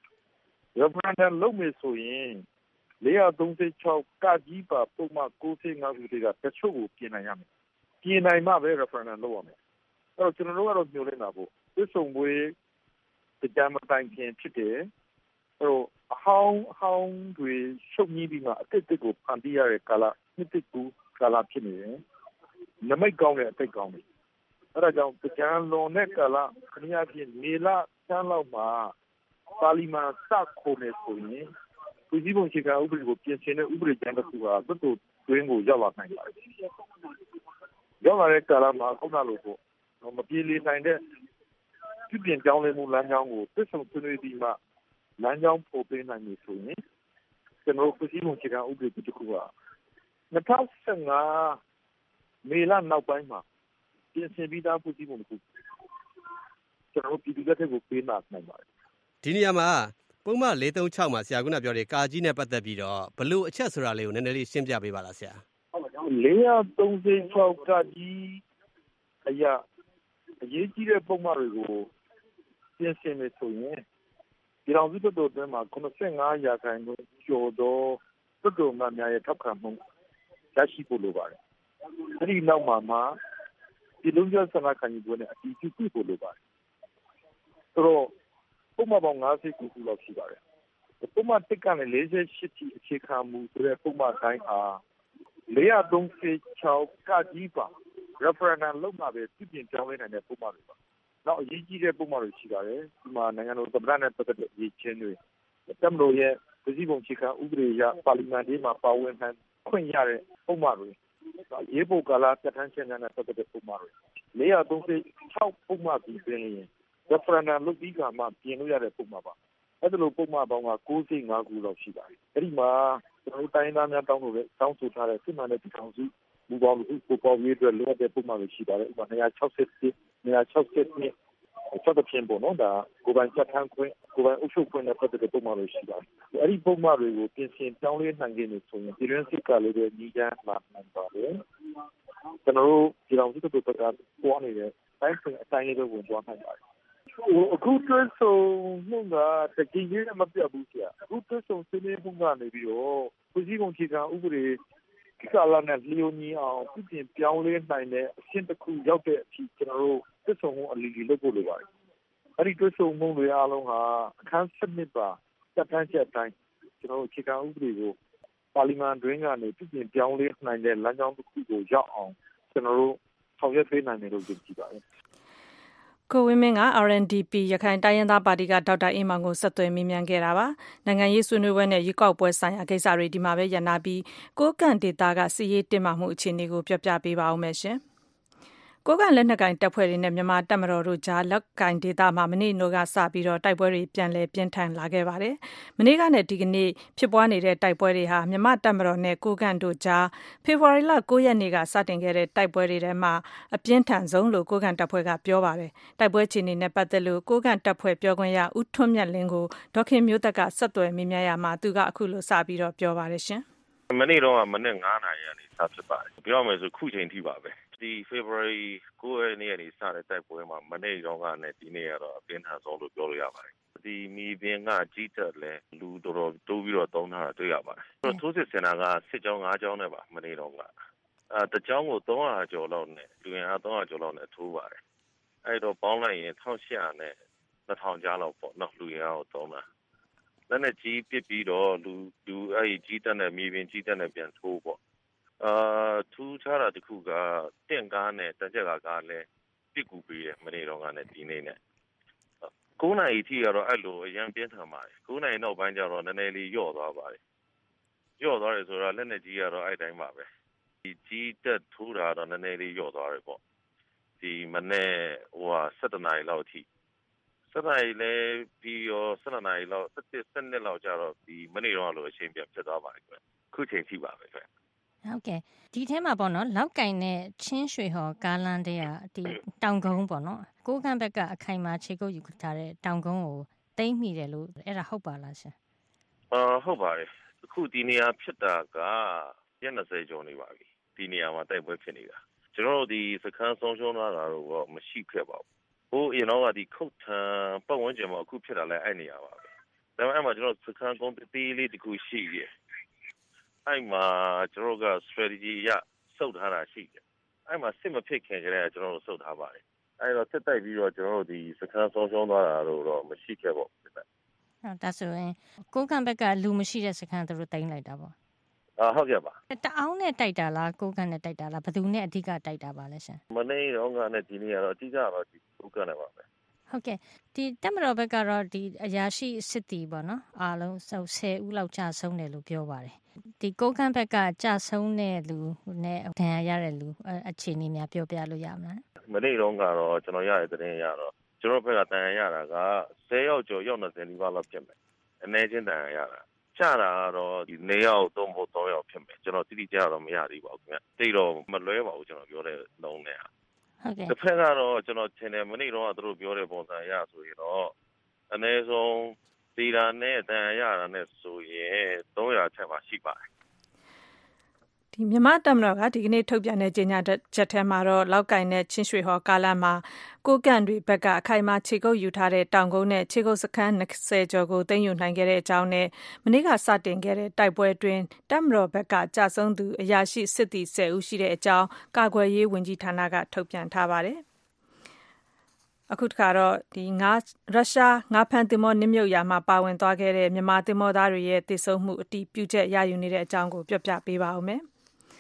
referendum လုပ်မယ်ဆိုရင်၄၃၆ကကြီးပါပုံမှန်၉၅ခုတွေကတချို့ကိုပြင်နိုင်ရမယ်ပြင်နိုင်မှပဲ referendum လုပ်ရမယ်အဲ့တော့ကျွန်တော်တို့ကတော့ပြောနေတာပေါ့သစ္စုံပွဲကြမ်းမတိုင်ခင်ဖြစ်တယ်အဲ့တော့အဟောင်းအဟောင်းတွေရှုပ်ကြီးပြီးမှအတိတ်ကိုဖန်တီးရတဲ့ကာလနှစ်တစ်ကူကာလဖြစ်နေတယ်နမိတ်ကောင်းတဲ့အတိတ်ကောင်းတယ်အဲ့ဒါကြောင့်ကြမ်းလွန်တဲ့ကာလခဏအဖြစ်မေလဆန်းလောက်မှာပါလီမန်စခိုးနေဆိုရင်ပြည်စည်းပုံအခြေခံဥပဒေကိုပြင်ဆင်တဲ့ဥပဒေကြမ်းတစ်ခုကတွတ်တွတ်တွင်းကိုရောက်လာနိုင်ပါတယ်။ရောက်လာတဲ့ကာလမှာခုနလိုပေါ့မပြေလည်နိုင်တဲ့ပြည်ပြင်ကြောင်းလဲမှုလမ်းကြောင်းကိုသစ္စာဆွေးနွေးပြီးမှလမ်းကြောင်းပေါ်ပေးနိုင်ပြီဆိုရင်ကျွန်တော်ပြည်စည်းပုံအခြေခံဥပဒေတစ်ခုက၂၀၁၅မေလနောက်ပိုင်းမှာပြင်ဆင်ပြီးသားပြည်စည်းပုံတစ်ခုကျွန်တော်ပြည်သူလက်ထက်ကိုပေးနိုင်ပါတယ်ဒီနေရာမှာပုံမှန်၄၃၆မှာဆရာကပြောတယ်ကာကြီးနဲ့ပတ်သက်ပြီးတော့ဘလို့အချက်ဆိုတာလေးကိုနည်းနည်းလေးရှင်းပြပေးပါလားဆရာ၄၃၆ကကြီးအရာအရေးကြီးတဲ့ပုံမှန်တွေကိုပြင်ဆင်နေဆိုရင်ပြည်တော်စုတော်အတွင်းမှာ၉၅ရာခိုင်နှုန်းကျော်သောတော်တော်များများရဲ့ထောက်ခံမှုရရှိဖို့လိုပါတယ်အဲဒီနောက်မှာမှဒီလုံးကျဆန္ဒခံယူပွဲနဲ့အတီးပြုဖို့လိုပါတယ်ဆိုတော့ပုံမှန်ပေါင်း၅၀ခုလောက်ရှိပါတယ်ပုံမှန်တစ်ကနေ၄၈ထိအခြေခံမူဆိုတဲ့ပုံမှန်တိုင်းဟာ၄၃၆ကကြီးပါ referendum လုပ်မှာပဲပြည်ပြင်ပြောင်းလဲနိုင်တဲ့ပုံမှန်တွေပါနောက်အရေးကြီးတဲ့ပုံမှန်တွေရှိပါတယ်ဒီမှာနိုင်ငံတော်သမ္မတနဲ့ပတ်သက်တဲ့အရေးချင်းတွေတမလို့ရဲ့ပြည်စည်းပုံအခြေခံဥပဒေအရပါလီမန်တွေမှာပါဝင်နိုင်ခွင့်ရတဲ့ပုံမှန်တွေရေးဖို့ကာလတက်ထန်းချက်နဲ့ပတ်သက်တဲ့ပုံမှန်တွေ၄၃၆ပုံမှန်ပြီးပြင်ရင် referendum လုပ်ပြီးကမှပြင်လို့ရတဲ့ပုံမှာပါအဲ့ဒါလိုပုံမှာပေါင်းက၉၅ခုလောက်ရှိပါတယ်အဲ့ဒီမှာကျွန်တော်တိုင်းသားများတောင်းလို့တောင်းဆိုထားတဲ့စစ်မှန်တဲ့ပြည်ထောင်စုမူပေါင်းလို့ပုံပေါ်ရေးအတွက်လိုအပ်တဲ့ပုံမှာရှိပါတယ်ဥပမာtwo sixty-one two sixty-twoဆက်တဲ့ပြင်ပေါ်တော့ဒါကိုယ်ပိုင်ချက်ထမ်းခွင့်ကိုယ်ပိုင်အုပ်ချုပ်ခွင့်နဲ့ပတ်သက်တဲ့ပုံမှာရှိပါတယ်အဲ့ဒီပုံမှာတွေကိုပြင်ဆင်ပြောင်းလဲနိုင်ခြင်းလို့ဆိုရင်ပြည်တွင်းစစ်ကလည်းညီကြလာနိုင်ပါတယ်ကျွန်တော်တို့ပြည်ထောင်စုတို့ကပေါ်နေတဲ့တိုင်းပြည်အတိုင်းလေးတွေဝင်သွားနိုင်ပါတယ်အခုတွဲဆုံမှုကတကယ်ကြီးမပြတ်ဘူးကြာအခုတွဲဆုံစနေမှုကနေပြီးတော့ပြည်စည်းပုံခြေခံဥပဒေကိစ္စလာနဲ့လျော်ညီအောင်ပြင်ပြောင်းလဲနိုင်တဲ့အဆင့်တစ်ခုရောက်တဲ့အထိကျွန်တော်တို့တွဲဆုံမှုအလီလီလုပ်ဖို့လိုပါတယ်အဲ့ဒီတွဲဆုံမှုတွေအားလုံးဟာအခန်းစနစ်ပါတက်တန်းချက်တိုင်းကျွန်တော်တို့ခြေခံဥပဒေကိုပါလီမန်တွင်းကနေပြင်ပြောင်းလဲနိုင်တဲ့လမ်းကြောင်းတစ်ခုကိုရောက်အောင်ကျွန်တော်တို့ဆောင်ရွက်ပေးနိုင်တယ်လို့ပြောကြည့်ပါတယ်ကိုဝင်းမင်းက R N D P ရခိုင်တိုင်းရင်းသားပါတီကဒေါက်တာအေးမောင်ကိုဆက်သွယ်မေးမြန်းခဲ့တာပါနိုင်ငံရေးဆွေးနွေးပွဲနဲ့ရွေးကောက်ပွဲဆိုင်ရာကိစ္စတွေဒီမှာပဲရပ်နာပြီးကိုကန့်ဒေတာကစီရေးတင်မှမှုအခြေအနေကိုပြောပြပေးပါဦးမယ်ရှင်ကိုကန့်လက်နက်ကင်တပ်ဖွဲ့တွေနဲ့မြန်မာတပ်မတော်တို့ကြားလက်ကင်ဒေတာမှာမနေ့နိုကစပြီးတော့တိုက်ပွဲတွေပြန်လည်ပြင်းထန်လာခဲ့ပါတယ်မနေ့ကနဲ့ဒီကနေ့ဖြစ်ပွားနေတဲ့တိုက်ပွဲတွေဟာမြန်မာတပ်မတော်နဲ့ကိုကန့်တို့ကြားဖေဖော်ဝါရီလ၉ရက်နေ့ကစတင်ခဲ့တဲ့တိုက်ပွဲတွေထဲမှာအပြင်းထန်ဆုံးလို့ကိုကန့်တပ်ဖွဲ့ကပြောပါတယ်တိုက်ပွဲအခြေအနေနဲ့ပတ်သက်လို့ကိုကန့်တပ်ဖွဲ့ပြောခွင့်ရဦးထွန်းမြတ်လင်းကိုဒေါခင်မျိုးသက်ကဆက်သွယ်မေးမြန်းရမှာသူကအခုလိုစပြီးတော့ပြောပါတယ်ရှင်မနေ့တော့မနေ့9နာရီကနေစဖြစ်ပါတယ်ပြောမယ်ဆိုခုချိန်ထိပါပဲဒီ February ၉ရက်နေ့ကနေစတဲ့တိုက်ပွဲမှာမနေ့တော့ကနဲ့ဒီနေ့ကတော့အပြင်းထန်ဆုံးလို့ပြောလို့ရပါတယ်ဒီမီပင်ကကြီးတက်လဲလူတော်တော်တိုးပြီးတော့တုံးထားတာတွေ့ရပါတယ်ထိုးစစ်စင်တာကစစ်ကြောင်း၅ကြောင်းနဲ့ပါမနေ့တော့ကအဲတကြောင်းကို၃ရာကျော်လောက်နဲ့လူရင်အား၃ရာကျော်လောက်နဲ့ထိုးပါတယ်အဲ့တော့ပေါင်းလိုက်ရင်၁၈၀၀နဲ့၂ထောင်ကြားလောက်ပေါ့နော်လူရင်အားကိုသုံးတာလက်နဲ့ကြီးပစ်ပြီးတော့လူလူအဲ့ဒီကြီးတက်နဲ့မီပင်ကြီးတက်နဲ့ပြန်ထိုးပေါ့အာထူးခြားတာတခုကတင့်ကားနဲ့တကြက်ကကားလဲပြစ်ကူပေးရမနေ့တော့ကနဲ့ဒီနေ့နဲ့၉နာရီထိကတော့အဲ့လိုအရန်ပြင်းထန်ပါတယ်၉နာရီနောက်ပိုင်းကျတော့နည်းနည်းလေးယော့သွားပါတယ်ယော့သွားတယ်ဆိုတော့လက်နဲ့ကြီးကတော့အဲ့တိုင်းပါပဲဒီကြီးတက်ထိုးတာတော့နည်းနည်းလေးယော့သွားတယ်ပေါ့ဒီမနေ့ဟိုဟာ၁၇နာရီလောက်ထိ၁၇နာရီလဲပြီးရော၁၂နာရီလောက်၁၁ ၁၂လောက်ကျတော့ဒီမနေ့တော့လို့အချိန်ပြန်ဖြစ်သွားပါတယ်ကွခုချိန်ထိပါပဲကွဟုတ်ကဲ့ဒီထဲမှာပေါ့နော်လောက်ကင်နဲ့ချင်းရွှေဟော်ကားလမ်းတဲ့ကဒီတောင်ကုန်းပေါ့နော်ကိုကန့်ဘက်ကအခိုင်မာခြေကုပ်ယူထားတဲ့တောင်ကုန်းကိုသိမ်းမိတယ်လို့အဲ့ဒါဟုတ်ပါလားရှင်အာဟုတ်ပါတယ်အခုဒီနေရာဖြစ်တာကရက်၂၀ကျော်နေပါပြီဒီနေရာမှာတိုက်ပွဲဖြစ်နေတာကျွန်တော်တို့ဒီစခန်းဆုံးရှုံးလာတာတော့မရှိခဲ့ပါဘူးဟိုအရင်တော့ဒီခုတ်ထံပတ်ဝန်းကျင်မှာအခုဖြစ်တာလဲအဲ့နေရာပါပဲဒါပေမဲ့အဲ့မှာကျွန်တော်စခန်းကုန်းတေးလေးတခုရှိတယ်အဲ့မှာကျွန်တော်က strategy ရစုပ်ထားတာရှိတယ်အဲ့မှာစစ်မဖြစ်ခင်ကတည်းကကျွန်တော်တို့စုပ်ထားပါတယ်အဲ့တော့စစ်တိုက်ပြီးတော့ကျွန်တော်တို့ဒီစခန်းဆုံးရှုံးသွားတာတော့မရှိခဲ့ပါဘူးဟုတ်ဒါဆိုရင်ကိုကန့်ဘက်ကလူမရှိတဲ့စခန်းသူတို့တင်လိုက်တာပေါ့အာဟုတ်ကဲ့ပါတအောင်နဲ့တိုက်တာလားကိုကန့်နဲ့တိုက်တာလားဘယ်သူနဲ့အဓိကတိုက်တာပါလဲရှင်မနေ့တော့ကနဲ့ဒီနေ့ကတော့အဓိကတော့ဒီကိုကန့်နဲ့ပါပဲဟုတ်ကဲ့ဒီတက်မတော်ဘက်ကတော့ဒီအရာရှိစစ်တီပေါ့နော်အားလုံး၁၀ဦးလောက်ကြာဆုံးတယ်လို့ပြောပါတယ်ဒီကိုကန့်ဘက်ကကြာဆုံးတဲ့လူနဲ့ဒဏ်ရာရတဲ့လူအခြေအနေများပြောပြလို့ရမလားမနေ့တော့ကတော့ကျွန်တော်ရတဲ့သတင်းရတော့ကျွန်တော်ဘက်ကဒဏ်ရာရတာက၁၀ယောက်ကျော်ယောက်၂၀နီးပါးလောက်ဖြစ်မယ်အနည်းချင်းဒဏ်ရာရတာကြာတာကတော့ဒီ၄ယောက်သုံးဖို့၃ယောက်ဖြစ်မယ်ကျွန်တော်တိတိကျကျတော့မရသေးပါဘူးခင်ဗျတိတ်တော့မလွဲပါဘူးကျွန်တော်ပြောတဲ့လုံးနဲ့ဟုတ်ကဲ့တစ်ဖက်ကတော့ကျွန်တော်ထင်တယ်မနေ့တော့သူတို့ပြောတဲ့ပုံစံအရဆိုရင်တော့အနည်းဆုံးဒီတာနဲ့တန်ရတာနဲ့ဆိုရင်၃ရာထက်မှရှိပါတယ်ဒီမြန်မာတပ်မတော်ကဒီကနေ့ထုတ်ပြန်တဲ့ကြေညာချက်ထဲမှာတော့လောက်ကင်နဲ့ချင်းရွှေဟော်ကားလမ်းမှာကိုကန့်တွေဘက်ကအခိုင်မာခြေကုပ်ယူထားတဲ့တောင်ကုန်းနဲ့ခြေကုပ်စခန်း၂၀ကျော်ကိုသိမ်းယူနိုင်ခဲ့တဲ့အကြောင်းနဲ့မနေ့ကစတင်ခဲ့တဲ့တိုက်ပွဲအတွင်းတပ်မတော်ဘက်ကကြာဆုံးသူအရာရှိစစ်သည်၁၀ဦးရှိတဲ့အကြောင်းကာကွယ်ရေးဝန်ကြီးဌာနကထုတ်ပြန်ထားပါတယ်အခုတခါတော့ဒီငါရုရှားငါဖန်တင်မောနစ်မြုပ်ရာမှာပါဝင်သွားခဲ့တဲ့မြန်မာတင်မောသားတွေရဲ့တည်ဆုံမှုအတီးပြုချက်ရယူနေတဲ့အကြောင်းကိုပြောပြပေးပါဦးမယ်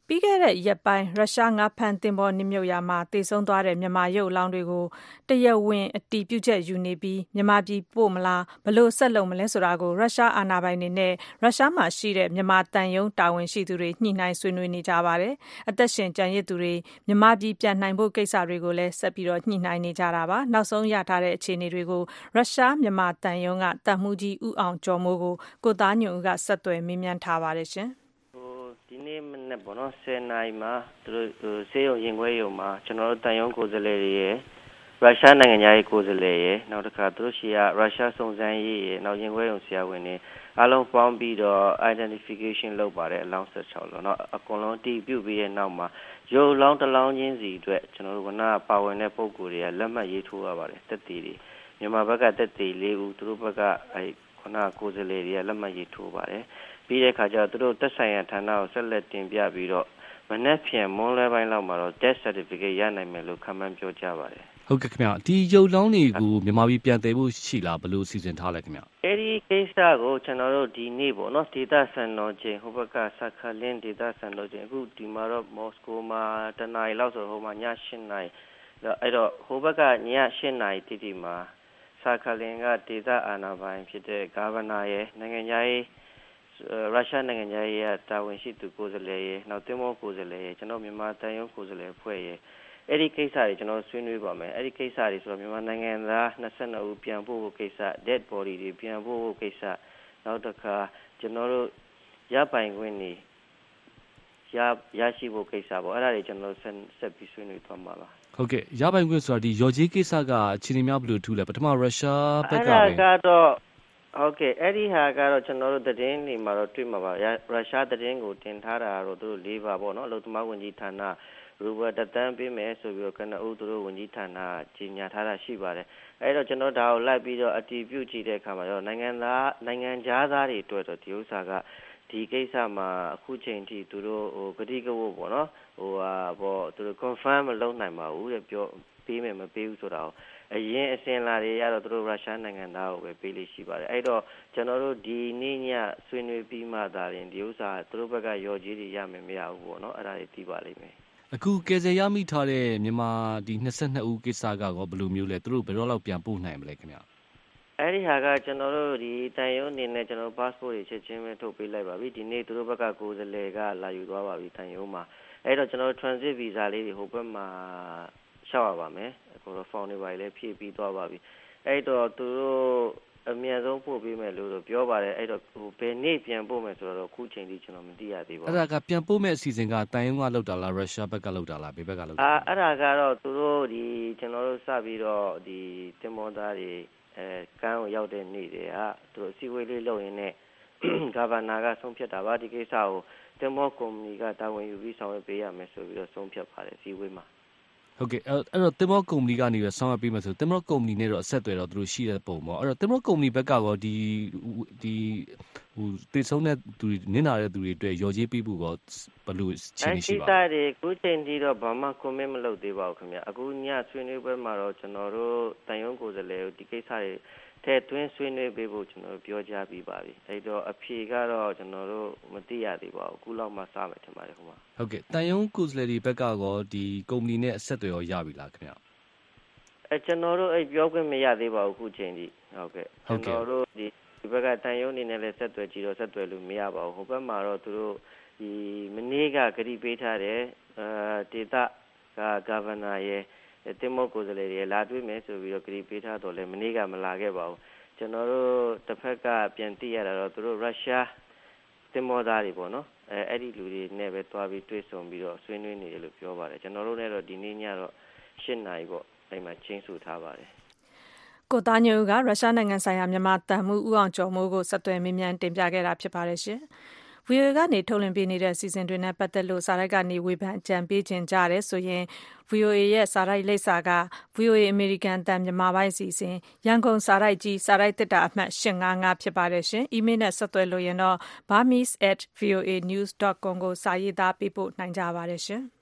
ပြီးခဲ့တဲ့ရက်ပိုင်းရုရှားငါးဖမ်းသင်္ဘောနစ်မြုပ်ရာမှာသေဆုံးသွားတဲ့မြန်မာရုပ်အလောင်းတွေကိုတရားဝင်အတည်ပြုချက်ယူနေပြီးမြန်မာပြည်ပို့မလားဘယ်လိုဆက်လုပ်မလဲဆိုတာကိုရုရှားအာဏာပိုင်တွေနဲ့ရုရှားမှာရှိတဲ့မြန်မာတန်ယုံတာဝန်ရှိသူတွေညှိနှိုင်းဆွေးနွေးနေကြပါတယ်။အသက်ရှင်ကျန်ရစ်သူတွေမြန်မာပြည်ပြန်နိုင်ဖို့ကိစ္စတွေကိုလည်းဆက်ပြီးတော့ညှိနှိုင်းနေကြတာပါ။နောက်ဆုံးရထားတဲ့အခြေအနေတွေကိုရုရှားမြန်မာတန်ယုံကတပ်မှူးကြီးဦးအောင်ကျော်မိုးကိုကိုသားညွန့်ဦးကဆက်သွယ်မေးမြန်းထားပါတယ်ရှင်။ဒီနေ့မနေ့ပေါ့နော်ဆယ်နာရီမှာသူတို့ဆေးရုံရင်ခွဲရုံမှာကျွန်တော်တို့တန်ရုံးကိုယ်စားလှယ်တွေရယ်ရုရှားနိုင်ငံသားရေးကိုယ်စားလှယ်ရယ်နောက်တစ်ခါသူတို့ရှိရရုရှားစုံစမ်းရေးရယ်နောက်ရင်ခွဲရုံဆရာဝန်တွေအားလုံးပေါင်းပြီးတော့ identification လုပ်ပါတယ်အလောင်းဆက်ချောက်လို့เนาะအကုန်လုံးတည်ပြုပြီးတဲ့နောက်မှာရုပ်လောင်းတစ်လောင်းချင်းစီအတွက်ကျွန်တော်တို့ကနာပါဝင်တဲ့ပုံကိုယ်တွေကလက်မှတ်ရေးထိုးရပါတယ်တက်တည်တွေမြန်မာဘက်ကတက်တည်လေးဦးသူတို့ဘက်ကအဲခုနကိုယ်စားလှယ်တွေကလက်မှတ်ရေးထိုးပါတယ်ပြီးတဲ့အခါကျတော့သူတို့တက်ဆိုင်ရာဌာနကိုဆက်လက်တင်ပြပြီးတော့မနေ့ဖြန်မွန်းလွဲပိုင်းလောက်မှာတော့ death certificate ရနိုင်မယ်လို့ခန့်မှန်းပြောကြပါတယ်ဟုတ်ကဲ့ခင်ဗျဒီရုပ်လောင်းတွေကိုမြန်မာပြည်ပြန်တည်ဖို့ရှိလားဘယ်လိုစီစဉ်ထားလဲခင်ဗျအဲဒီကိစ္စကိုကျွန်တော်တို့ဒီနေ့ပေါ့နော်ဒေတာစံတော်ချိန်ဟိုဘက်ကဆာခါလင်းဒေတာစံတော်ချိန်အခုဒီမှာတော့မော်စကိုမှာတနာရီလောက်ဆိုဟိုမှာည၈နာရီအဲ့တော့ဟိုဘက်ကည၈နာရီတိတိမှာဆာခါလင်းကဒေတာအာဏာပိုင်ဖြစ်တဲ့ဂါဗနာရဲ့နိုင်ငံရေးရုရှားနိုင်ငံသားရဲ့တာဝန်ရှိသူကိုယ်စားလှယ်ရဲ့နောက်တင်မောကိုယ်စားလှယ်ရဲ့ကျွန်တော်မြန်မာတန်ရုံးကိုယ်စားလှယ်ဖွဲ့ရဲ့အဲ့ဒီကိစ္စတွေကျွန်တော်ဆွေးနွေးပါမယ်အဲ့ဒီကိစ္စတွေဆိုတော့မြန်မာနိုင်ငံသား၂၂ဦးပြန်ဖို့ကိစ္စ dead body တွေပြန်ဖို့ကိစ္စနောက်တစ်ခါကျွန်တော်တို့ရပိုင်ခွင့်နေရရရှိဖို့ကိစ္စပေါ့အဲ့ဒါတွေကျွန်တော်ဆက်ဆက်ပြီးဆွေးနွေးသွားမှာပါဟုတ်ကဲ့ရပိုင်ခွင့်ဆိုတာဒီရော်ကြီးကိစ္စကအခြေအနေများဘယ်လိုထူလဲပထမရုရှားဘက်ကပဲအဲ့ဒါကတော့ဟုတ်ကဲ့အဲ့ဒီဟာကတော့ကျွန်တော်တို့သတင်းတွေမှာတော့တွေ့မှာပါရုရှားသတင်းကိုတင်ထားတာတော့သူတို့လေးပါပေါ့နော်အလုပ်သမားဝန်ကြီးဌာနရူဘတ်တန်ပေးမယ်ဆိုပြီးတော့ကနဦးသူတို့ဝန်ကြီးဌာနကြီးညာထားတာရှိပါတယ်အဲ့တော့ကျွန်တော်ဒါကိုလိုက်ပြီးတော့အတည်ပြုကြည့်တဲ့အခါမှာတော့နိုင်ငံသားနိုင်ငံသားသားတွေအတွက်တော့ဒီဥစ္စာကဒီကိစ္စမှာအခုချိန်ထိသူတို့ဟိုဂတိကဝတ်ပေါ့နော်ဟိုဟာပေါ့သူတို့ confirm မလုပ်နိုင်ပါဘူးတဲ့ပြောပေးမယ်မပေးဘူးဆိုတာကိုအရင်အစင်လာတွေရတော့သူတို့ရုရှားနိုင်ငံသားကိုပဲပေးလို့ရှိပါတယ်အဲ့တော့ကျွန်တော်တို့ဒီနေ့ညဆွေးနွေးပြီးမှသာရင်ဒီဥစ္စာသူတို့ဘက်ကရော်ကြီးတွေရမယ်မရဘူးပေါ့နော်အဲ့ဒါတွေသိပါလိမ့်မယ်အခုကယ်ဆယ်ရမိထားတဲ့မြန်မာဒီ၂၂ဦးကိစ္စကရောဘယ်လိုမျိုးလဲသူတို့ဘယ်တော့လောက်ပြန်ပို့နိုင်မလဲခင်ဗျအဲ့ဒီဟာကကျွန်တော်တို့ဒီတန်ရုံးအနေနဲ့ကျွန်တော် passport တွေချက်ချင်းပဲထုတ်ပေးလိုက်ပါပြီဒီနေ့သူတို့ဘက်ကကိုယ်စားလှယ်ကလာယူသွားပါပြီတန်ရုံးမှာအဲ့တော့ကျွန်တော် transit visa လေးတွေဟိုဘက်မှာရှောက်ရပါမယ်အခုတော့ form တွေပါလေဖြည့်ပြီးသွားပါပြီအဲ့တော့သူတို့အမြန်ဆုံးပို့ပေးမယ်လို့တော့ပြောပါတယ်အဲ့တော့ဟိုဘယ်နေ့ပြန်ပို့မယ်ဆိုတော့အခုချိန်ထိကျွန်တော်မသိရသေးပါဘူးအဲ့ဒါကပြန်ပို့မဲ့အစီအစဉ်ကတန်ရုံးကလောက်တာလားရုရှားဘက်ကလောက်တာလားဘယ်ဘက်ကလောက်တာအာအဲ့ဒါကတော့သူတို့ဒီကျွန်တော်တို့စပြီးတော့ဒီတင်မောသားတွေအဲကန်းကိုရောက်တဲ့နေ့တွေကသူတို့အစည်းအဝေးလေးလုပ်ရင်းနဲ့ဂါဗနာကဆုံးဖြတ်တာပါဒီကိစ္စကိုတင်မောကုမ္ပဏီကတာဝန်ယူပြီးဆောင်ရွက်ပေးရမယ်ဆိုပြီးတော့ဆုံးဖြတ်ပါတယ်အစည်းအဝေးမှာဟုတ်ကဲ့အဲ့တော့တင်မောကုမ္ပဏီကနေရဆောင်ရွက်ပေးမယ်ဆိုတင်မောကုမ္ပဏီနဲ့တော့အဆက်အသွယ်တော့သူတို့ရှိတဲ့ပုံပေါ့အဲ့တော့တင်မောကုမ္ပဏီဘက်ကရောဒီဒီဟိုတေဆုံးတဲ့သူတွေနင်းလာတဲ့သူတွေအတွက်ရော်ကြီးပေးဖို့ရောဘယ်လိုအခြေအနေရှိပါလဲအဲ့ဒီစားတွေကိုချိန်ကြီးတော့ဘာမှ comment မလုပ်သေးပါဘူးခင်ဗျအခုညဆွေးနွေးပွဲမှာတော့ကျွန်တော်တို့တန်ရုံးကိုယ်စားလှယ်ဒီကိစ္စတွေထဲသွင်းဆွေးနွေးပေးဖို့ကျွန်တော်တို့ပြောကြားပြီးပါပြီအဲ့တော့အဖြေကတော့ကျွန်တော်တို့မသိရသေးပါဘူးအခုလောက်မှစမယ်ထင်ပါတယ်ခင်ဗျဟုတ်ကဲ့တန်ရုံးကိုယ်စားလှယ်တွေဘက်ကရောဒီကုမ္ပဏီနဲ့အဆက်အသွယ်ရောရပြီလားခင်ဗျအဲကျွန်တော်တို့အဲ့ပြောခွင့်မရသေးပါဘူးအခုချိန်ထိဟုတ်ကဲ့ကျွန်တော်တို့ဒီဒီဘက်ကတန်ရုံးအနေနဲ့လည်းဆက်သွယ်ကြည့်တော့ဆက်သွယ်လို့မရပါဘူးဟိုဘက်မှာတော့သူတို့ဒီမနေ့ကဂရီပေးထားတဲ့အာဒေတာကဂါဗနာရဲ့တင်မောကိုယ်စားလှယ်တွေလာတွေ့မယ်ဆိုပြီးတော့ဂရီပေးထားတော့လည်းမနေ့ကမလာခဲ့ပါဘူးကျွန်တော်တို့တစ်ဖက်ကပြန်သိရတာတော့သူတို့ရုရှားတင်မောသားတွေပေါ့နော်အဲအဲ့ဒီလူတွေနဲ့ပဲတွားပြီးတွေ့ဆုံပြီးတော့ဆွေးနွေးနေတယ်လို့ပြောပါတယ်ကျွန်တော်တို့လည်းတော့ဒီနေ့ညတော့၈နာရီပေါ့အဲ့မှာချင်းစုထားပါတယ်ကိုသားညိုကရုရှားနိုင်ငံဆိုင်ရာမြန်မာတန်မှုဦးအောင်ကျော်မိုးကိုဆက်သွယ်မေးမြန်းတင်ပြခဲ့တာဖြစ်ပါတယ်ရှင်။ ဗွီအိုအေ ကနေထုတ်လွှင့်ပေးနေတဲ့အစီအစဉ်တွေနဲ့ပတ်သက်လို့စာရိုက်ကနေဝေဖန်အကြံပေးခြင်းကြတယ်ဆိုရင် ဗွီအိုအေ ရဲ့စာရိုက်လိပ်စာက ဗွီအိုအေ အမေရိကန်အသံမြန်မာပိုင်းအစီအစဉ်ရန်ကုန်စာရိုက်ကြီးစာရိုက်သေတ္တာအမှတ်၈၅၅ဖြစ်ပါတယ်ရှင်။ အီးမေးလ်နဲ့ဆက်သွယ်လို့ရင်တော့ burmese at voanews dot com ကိုစာရေးသားပေးပို့နိုင်ကြပါတယ်ရှင်။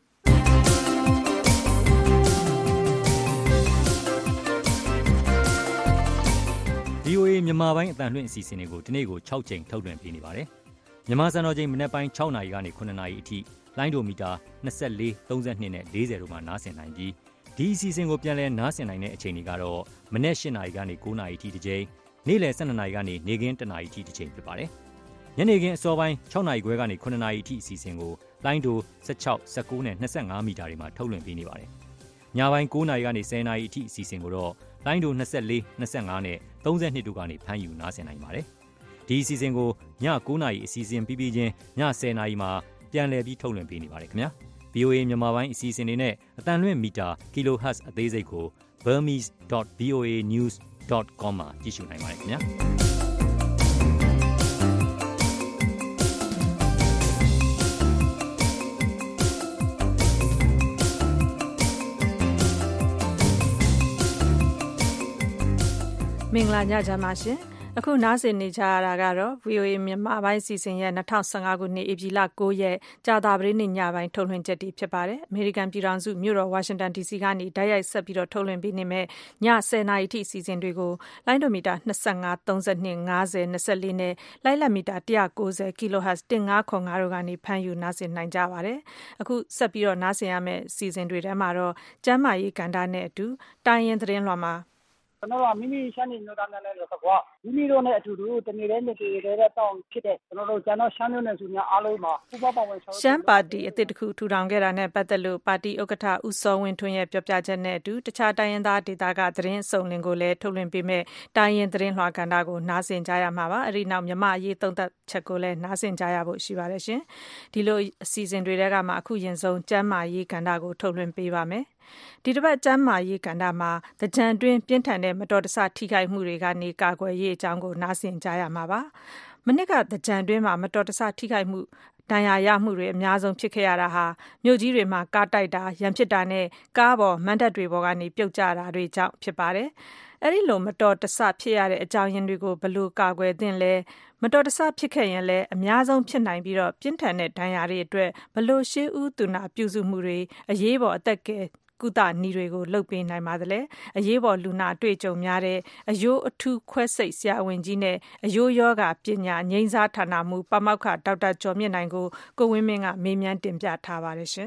ဗွီအိုအေ မြန်မာပိုင်းအသံလွှင့်အစီအစဉ်တွေကိုဒီနေ့ကို၆ချိန်ထုတ်လွှင့်ပေးနေပါတယ်။မြန်မာစံတော်ချိန်မနက်ပိုင်း၆နာရီကနေ၇နာရီအထိလိုင်းဒိုမီတာနှစ်၄ သုံး၂နဲ့၄၀တို့မှာနားဆင်နိုင်ပြီးဒီအစီအစဉ်ကိုပြန်လည်နားဆင်နိုင်တဲ့အချိန်တွေကတော့မနက်၈နာရီကနေ၉နာရီထိတစ်ချိန်နေ့လယ်၁၂နာရီကနေနေ့ခင်း၁နာရီထိတစ်ချိန်ဖြစ်ပါတယ်ညနေခင်းအစောပိုင်း၆နာရီခွဲကနေ၉နာရီထိအစီအစဉ်ကိုလိုင်းဒို၁၆ ၁၉နဲ့၂၅မီတာတွေမှာထုတ်လွှင့်ပေးနေပါတယ်ညပိုင်း၉နာရီကနေ၁၀နာရီအထိအစီအစဉ်ကိုတော့လိုင်းဒို၂၄ ၂၅နဲ့၃၂တို့ကနေဖမ်းယူနားဆင်နိုင်ပါတယ်ဒီအစီအစဉ်ကိုည၉နာရီအစီအစဉ်ပြီးပြီးချင်းည၁၀နာရီမှာပြန်လည်ပြီးထုတ်လွှင့်ပေးနေပါတယ်ခင်ဗျာ ဗွီအိုအေ မြန်မာပိုင်းအစီအစဉ်တွေနဲ့အတန်လွင့်မီတာ kilohertz အသေးစိတ်ကို burmese dot v o a news dot com မှာကြည့်ရှုနိုင်ပါတယ်ခင်ဗျာမင်္ဂလာညချမ်းပါရှင်အခုနားဆင်နေကြရတာကတော့ ဗွီအိုအေ မြန်မာပိုင်းစီစဉ်ရဲ့၂၀၁၅ခုနှစ်ဧပြီလ၉ရက်ကြာသပတေးနေ့ညပိုင်းထုတ်လွှင့်ချက်တွေဖြစ်ပါတယ်အမေရိကန်ပြည်ထောင်စုမြို့တော်ဝါရှင်တန် ဒီစီ ကနေတိုက်ရိုက်ဆက်ပြီးတော့ထုတ်လွှင့်ပေးနေမဲ့ည၁၀နာရီထိအစီအစဉ်တွေကိုလိုင်းဒိုမီတာ၂၅ ၃၂ ၅၀ ၂၄နဲ့လိုက်လက်မီတာ၁၉၀ kilohertz ၁၅၇၅တို့ကနေဖမ်းယူနားဆင်နိုင်ကြပါတယ်အခုဆက်ပြီးတော့နားဆင်ရမယ့်အစီအစဉ်တွေထဲမှာတော့ကျန်းမာရေးကဏ္ဍနဲ့အတူတိုင်းရင်းသတင်းလွှာမှာကျွန်တော်တို့မိမိရှမ်းပြည်မြို့သားများနဲ့ဆိုတော့မိမိတို့နဲ့အတူတူတနေ့တည်းနေ့တည်းတည်းတောင်းဖြစ်တဲ့ကျွန်တော်တို့ကျန်တော့ရှမ်းမြို့နယ်စုများအားလုံးမှာပူးပေါင်းပါဝင်ဆောင်ရွက်ရှမ်းပါတီအသစ်တစ်ခုထူထောင်ခဲ့တာနဲ့ပတ်သက်လို့ပါတီဥက္ကဋ္ဌဦးစောဝင်းထွန်းရဲ့ပြောပြချက်နဲ့အတူတခြားတိုင်းရင်းသားဒေသကသတင်းအစုံလင်ကိုလည်းထုတ်လွှင့်ပေးမဲ့တိုင်းရင်းသတင်းလွှာကဏ္ဍကိုနားဆင်ကြရမှာပါအဲဒီနောက်မြမအရေးသုံးသပ်ချက်ကိုလည်းနားဆင်ကြရဖို့ရှိပါတယ်ရှင်ဒီလိုအစီအစဉ်တွေတဲကမှအခုရင်ဆုံးကျန်းမာရေးကဏ္ဍကိုထုတ်လွှင့်ပေးပါမယ်ဒီတစ်ပတ်ကျန်းမာရေးကဏ္ဍမှာတကြံတွင်ပြင်းထန်တဲ့မတော်တဆထိခိုက်မှုတွေကနေကာကွယ်ရေးအကြောင်းကိုနားဆင်ကြရမှာပါမနစ်ကတကြံတွင်မှာမတော်တဆထိခိုက်မှုဒဏ်ရာရမှုတွေအများဆုံးဖြစ်ခဲ့ရတာဟာမြို့ကြီးတွေမှာကားတိုက်တာရန်ဖြစ်တာနဲ့ကားပေါ်မန်းတပ်တွေပေါ်ကနေပြုတ်ကျတာတွေကြောင့်ဖြစ်ပါတယ်အဲ့ဒီလိုမတော်တဆဖြစ်ရတဲ့အကြောင်းရင်းတွေကိုဘယ်လိုကာကွယ်သင့်လဲမတော်တဆဖြစ်ခဲ့ရင်လည်းအများဆုံးဖြစ်နိုင်ပြီးတော့ပြင်းထန်တဲ့ဒဏ်ရာတွေအတွက်ဘယ်လိုရှေးဦးသူနာပြုစုမှုတွေအရေးပေါ်အသက်ကယ်ကုသနည်းတွေကိုလုပ်ပေးနိုင်ပါသလဲအရေးပေါ်လူနာအတွေ့အကြုံများတဲ့အယိုးအထူးခွဲစိတ်ဆရာဝန်ကြီးနဲ့အယိုးယောဂပညာငြိမ်းစားဌာနမှပမောက္ခဒေါက်တာကျော်မြင့်နိုင်ကိုကိုဝင်းမင်းကမေးမြန်းတင်ပြထားပါတယ်ရှင်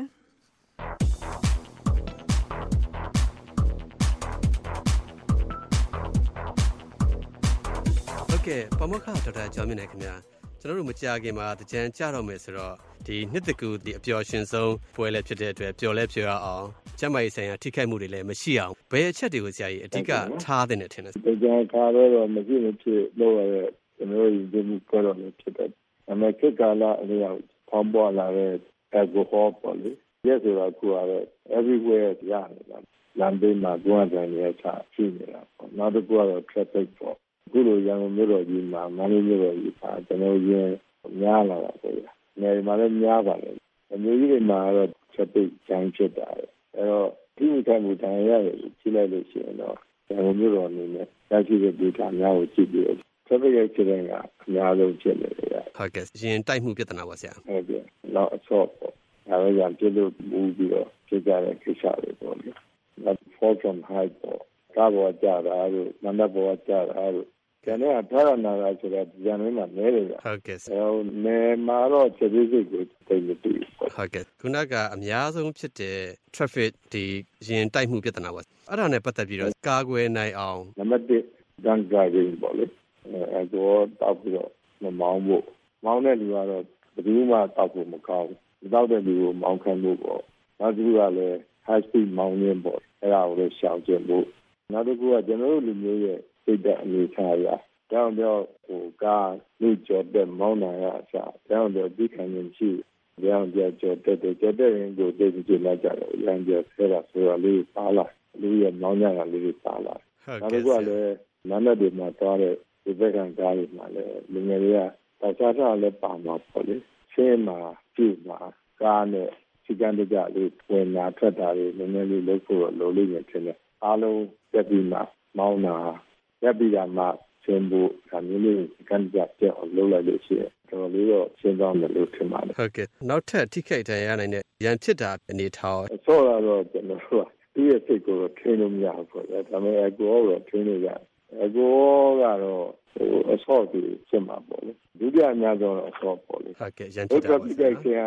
ဟုတ်ကဲ့ပမောက္ခဒေါက်တာကျော်မြင့်နိုင်ခင်ဗျာကျွန်တော်တို့မကြာခင်မှာတကြံကြတော့မယ်ဆိုတော့ဒီနှစ်တကူဒီအပျော်ရှင်ဆုံးပွဲလည်းဖြစ်တဲ့အတွက်ပျော်လဲပျော်ရအောင်ကျန်းမာရေးဆိုင်ရာထိခိုက်မှုတွေလည်းမရှိအောင်ဘယ်အချက်တွေကိုဆရာကြီးအဓိကထားတဲ့နဲ့ထင်လဲတကြံခါတော့မရှိမဖြစ်လို့ရတဲ့ကျွန်တော်တို့ဒီမှုကတော့လည်းဖြစ်တယ်အမေကကာလာအရာဖောင်းပေါ်လာတဲ့ alcohol ပေါ့လေရက်ဆိုတာကူရတဲ့ everywhere ရနေတာလမ်းဘေးမှာတွန်းတယ်နေချာရှိနေတာပေါ့နောက်တစ်ခုကတော့ traffic ပေါ့ခုလိုရန်ကုန်မြို့တော်ကြီးမှာမန္တလေးမြို့တော်ကြီးမှာကျွန်တော်ရင်းများလာတာပေါ့။နေရာမှာလည်းများပါလေ။အမျိုးကြီးတွေမှာတော့ချက်ပိတ်ကြမ်းဖြစ်တာလေ။အဲတော့ဒီကံမူတိုင်းရတယ်ကြည့်လိုက်လို့ရှိရင်တော့ရန်ကုန်မြို့တော်အနေနဲ့ရရှိတဲ့ဒေတာများကိုကြည့်ပြီးချက်ပိတ်ရဲ့ချက်တိုင်းကအများဆုံးဖြစ်နေတယ်။ဟုတ်ကဲ့ရင်တိုက်မှုပြဿနာပါဆရာ။ဟုတ်ကဲ့။နောက်အဆော့ပေါ့။ဒါလည်းရပြလို့မူပြီးတော့ဖြစ်ကြတဲ့ကိစ္စတွေပေါ့လေ။ နောက် fall from height ပေါ့။ကားပေါ်ကြတာတို့မန္တပေါ်ကြတာတို့ကျန်တဲ့ထားရနာတာဆိုတော့ကျန်နေမှာနဲတယ်ဗျဟုတ်ကဲ့အဲနဲမှာတော့ချက်သေးစိတ်ကိုတိတ်မသိဘူးဟုတ်ကဲ့ခုနကအများဆုံးဖြစ်တဲ့ traffic ဒီရင်တိုက်မှုပြဿနာပါအဲ့ဒါနဲ့ပတ်သက်ပြီးတော့ကာကွယ်နိုင်အောင်နံပါတ်တစ်ဒဏ်ကာရင်းပေါ့လေအဲတော့တောက်ပြီးတော့မမောင်းဖို့မောင်းတဲ့လူကတော့ဘယ်သူမှတောက်ဖို့မကောင်းဘူးတောက်တဲ့လူကိုမောင်းခံဖို့ပေါ့နောက်တစ်ခုကလည်း high speed မောင်းရင်းပေါ့အဲ့ဒါကိုလည်းရှောင်ကျဉ်ဖို့နောက်တစ်ခုကကျွန်တော်တို့လူမျိုးရဲ့စိတ်ဓာတ်အနေထားရတောင်းတော့ဟိုကားလူကြော်တဲ့မောင်းနာရအစားတောင်းတော့ဒီခံရင်ရှိကြောင်ကြော်ကြော်တဲ့ကြော်တဲ့ရင်ကိုတိတ်ကြည့်လိုက်ကြတယ်ရန်ကြော်ဆဲတာဆိုတော့လေးပါလာလူရဲ့မောင်းကြတာလေးပါလာနောက်တစ်ခုကလည်းနန်းတဲ့တွေမှာသွားတဲ့ဒီဘက်ကကားတွေမှာလည်းလူငယ်တွေကတခြားခြားလည်းပါမှာပေါ့လေရှင်းမှာကြည့်မှာကားနဲ့စီကံတကြလေးဝင်လာထွက်တာတွေနည်းနည်းလေးလုပ်ဖို့လိုလိမ့်မယ်ထင်တယ်အားလုံးတက်ပြီးမှမောင်းတာရပ်ပြီးတာမှရှင်းဖို့ဒါမျိုးလေးကန်ကြပြအောင်လုပ်လိုက်လို့ရှိရင်တော်လေးတော့ရှင်းသွားမယ်လို့ထင်ပါတယ်ဟုတ်ကဲ့နောက်ထပ်ထိခိုက်ဒဏ်ရာရနိုင်တဲ့ရန်ဖြစ်တာအနေထားအဆော့တော့ကျွန်တော်တို့ဒီရဲ့စိတ်ကိုထိန်းလို့မရဘူးပေါ့ဒါပေမဲ့အကူရောထိန်းလို့ရတယ်အကူကတော့ဟိုအဆော့ကိုရှင်းမှာပေါ့လေဒုတိယအများဆုံးအဆော့ပေါ့လေဟုတ်ကဲ့ရန်ဖြစ်တာပေါ့ဒီကိစ္စကတော့